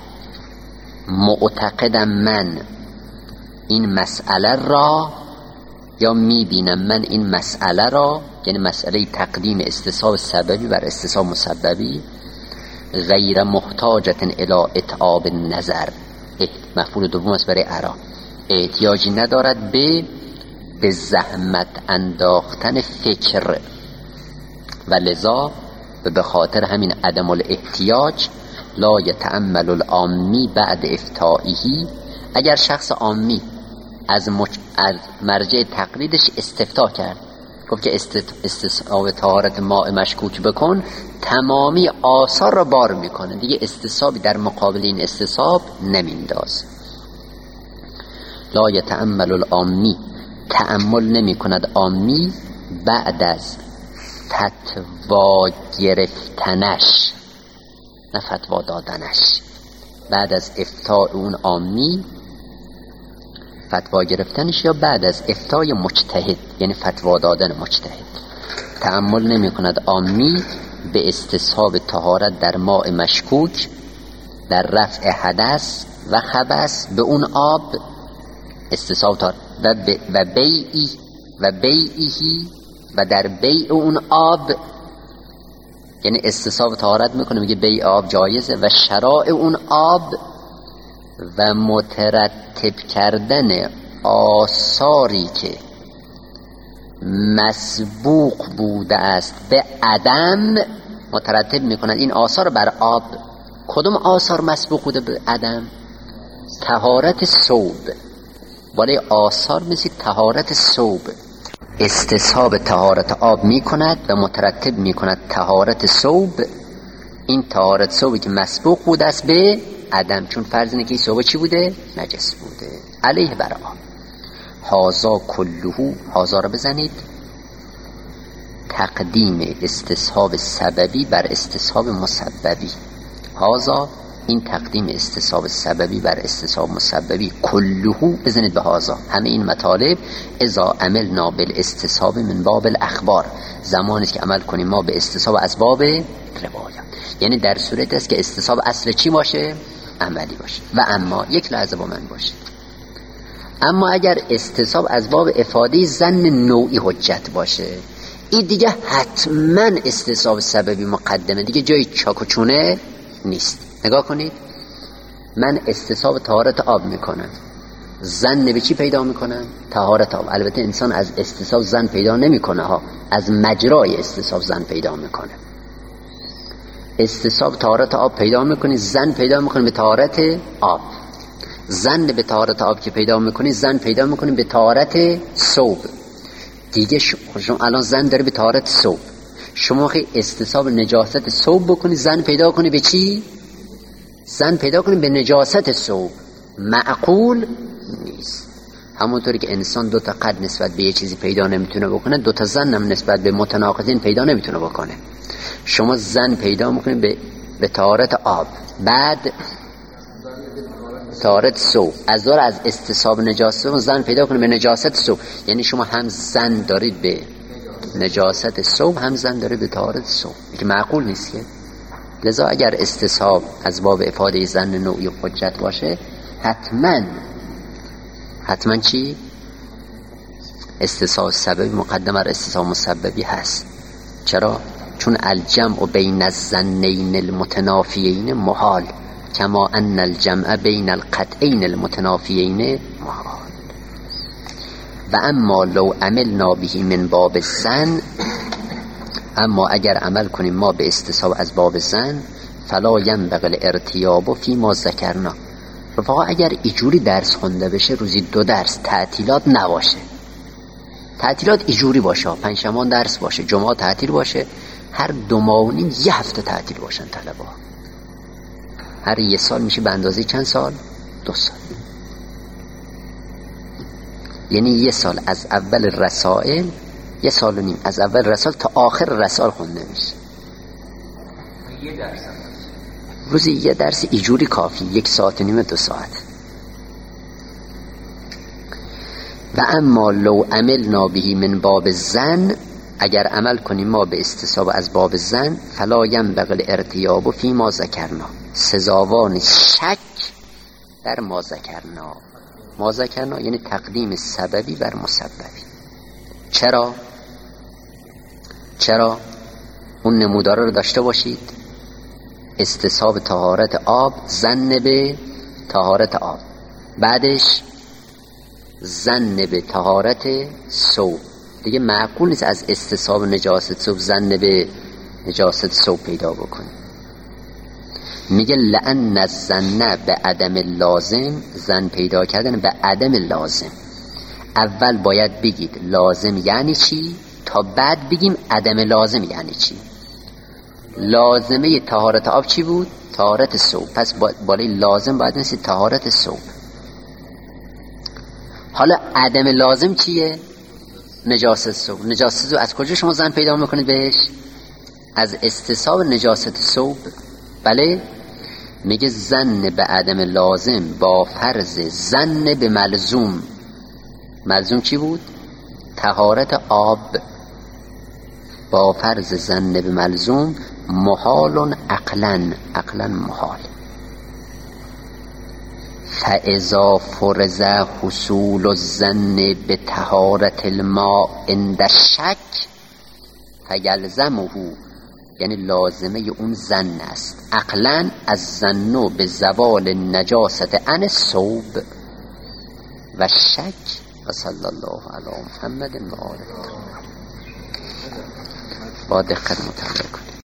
Speaker 1: معتقدم من این مسئله را، یا میبینم من این مسئله را، یعنی مسئله تقدیم استصحاب سببی بر استصحاب مسببی، غیر محتاجت الی اتعاب النظر، مفعول دوم است برای ارا، احتیاجی ندارد به زحمت انداختن فکر، و لذا به خاطر همین عدم الاحتیاج لا یتأمل العامی بعد افتائه، اگر شخص عامی از مرجع تقلیدش استفتا کرد، گفت که استصحاب طهارت ماء مشکوک بکن، تمامی آثار را بار میکنه، دیگه استصحابی در مقابل این استصحاب نمینداز. لا یتأمل العامی، تأمل نمی کند عامی بعد از فتوا گرفتنش، نه فتوا دادنش، بعد از افتاء اون عامی، فتوا گرفتنش یا بعد از افتای مجتهد، یعنی فتوا دادن مجتهد، تأمل نمی کند عامی به استصحاب طهارت در ماء مشکوک، در رفع حدث و خبث به اون آب استصحاب طهارت و بیعی و در بیع اون آب، یعنی استصحاب طهارت میکنه میگه بیع آب جایزه، و شراء اون آب و مترتب کردن آثاری که مسبوق بوده است به عدم، مترتب میکنن این آثار بر آب. کدوم آثار مسبوق بوده به عدم؟ طهارت ثوب، ولی آثار مثل طهارت ثوب استصحاب طهارت آب میکند و مترتب میکند طهارت ثوب. این طهارت ثوبی که مسبوق بوده است به عدم، چون فرض اینه که این ثوب چی بوده؟ نجس بوده، علیه بر آب. هازا کلهو، هازا را بزنید، تقدیم استصحاب سببی بر استصحاب مسببی. هازا، این تقدیم استصحاب سببی بر استصحاب مسببی. کلهو بزنید به هازا، همه این مطالب اذا عملنا بالاستصحاب من باب الاخبار، زمانی که عمل کنیم ما به استصحاب از باب روایات، یعنی در صورت است که استصحاب اصل چی باشه؟ عملی باشه. و اما یک لحظه با من باشید، اما اگر استصحاب از باب افاده ظن نوعی حجت باشه، این دیگه حتما استصحاب سببی مقدمه، دیگه جای چاک و چونه نیست. نگاه کنید، من استصحاب طهارت آب میکنم، ظن به چی پیدا میکنم؟ طهارت آب. البته انسان از استصحاب ظن پیدا نمیکنه ها، از مجرای استصحاب ظن پیدا میکنه. استصحاب طهارت آب پیدا میکنی، ظن پیدا میکنی به طهارت آب. ظن به طهارت آب که پیدا میکنی، ظن پیدا میکنی به طهارت ثوب. دیگه شما الان ظن داره به طهارت ثوب، شما خیلی استصحاب نجاست ثوب بکنی، ظن پیدا کنی به چی؟ ظن پیدا کنی به نجاست ثوب. معقول نیست. همونطوری که انسان دو تا قد نسبت به یه چیزی پیدا نمیتونه بکنه، دو تا ظن هم نسبت به متناقضین پیدا نمیتونه بکنه. شما ظن پیدا میکنید به طهارت آب، بعد طهارت ثوب، از دور از استصحاب نجاست ظن پیدا کنید به نجاست ثوب، یعنی شما هم ظن دارید به نجاست ثوب، هم ظن دارید به طهارت ثوب، که معقول نیست که. لذا اگر استصحاب از باب افاده ظن نوعی حجت باشه، حتما چی؟ استصحاب سببی مقدم بر استصحاب مسببی هست. چرا؟ چون الجمع بین الظنین المتنافیین محال، کما ان الجمع بین القطعین المتنافیین محال. و اما لو عملنا به من باب الظن، اما اگر عمل کنیم ما به استصحاب از باب ظن، فلا ینبغی الارتیاب فی ما ذکرنا. رفقا اگر ایجوری درس خونده بشه، روزی 2 درس، تعطیلات نباشه، تعطیلات ایجوری باشه، پنجشنبه درس باشه، جمعه تعطیل باشه، هر 2 ماه و نیم 1 هفته تعطیل باشن طلبا، هر 1 سال میشه به اندازه چند سال؟ 2 سال. یعنی 1 سال از اول رسائل، 1 سال و نیم از اول رسائل تا آخر رسائل خونده میشه. روزی 1 درس ایجوری کافی، 1 ساعت و نیم 2 ساعت. و اما لو عملنا به من باب الظن، اگر عمل کنیم ما به استصحاب از باب الظن، فلا ینبغی الارتیاب فی ما ذکرنا، سزاوان شک در ما ذکرنا. ما ذکرنا یعنی تقدیم سببی بر مسببی. چرا؟ اون نموداره رو داشته باشید، استصحاب طهارت آب، ظن به طهارت آب، بعدش ظن به طهارت ثوب. دیگه معقول نیست از استصحاب نجاست ثوب ظن به نجاست ثوب پیدا بکنیم. میگه لأن الظن به عدم لازم، زن پیدا کردن به عدم لازم. اول باید بگید لازم یعنی چی تا بعد بگیم عدم لازم یعنی چی. لازمه طهارت آب چی بود؟ طهارت ثوب. پس بالای لازم باید نسی طهارت ثوب. حالا عدم لازم چیه؟ نجاست ثوب. نجاست ثوب از کجا شما زن پیدا میکنید بهش؟ از استصحاب نجاست ثوب. بله. میگه زن به عدم لازم با فرض زن به ملزوم. ملزوم چی بود؟ طهارت آب. با فرض زن به ملزوم محال عقلا، عقلا محال. فاذا فرض حصول الظن به طهارت الماء عند الشک فیلزمه، یعنی لازمه اون زن است عقلا از ظن به زوال نجاست عن الثوب و شک. و صلی الله علی محمد و آله. با دقت مطالعه کنید.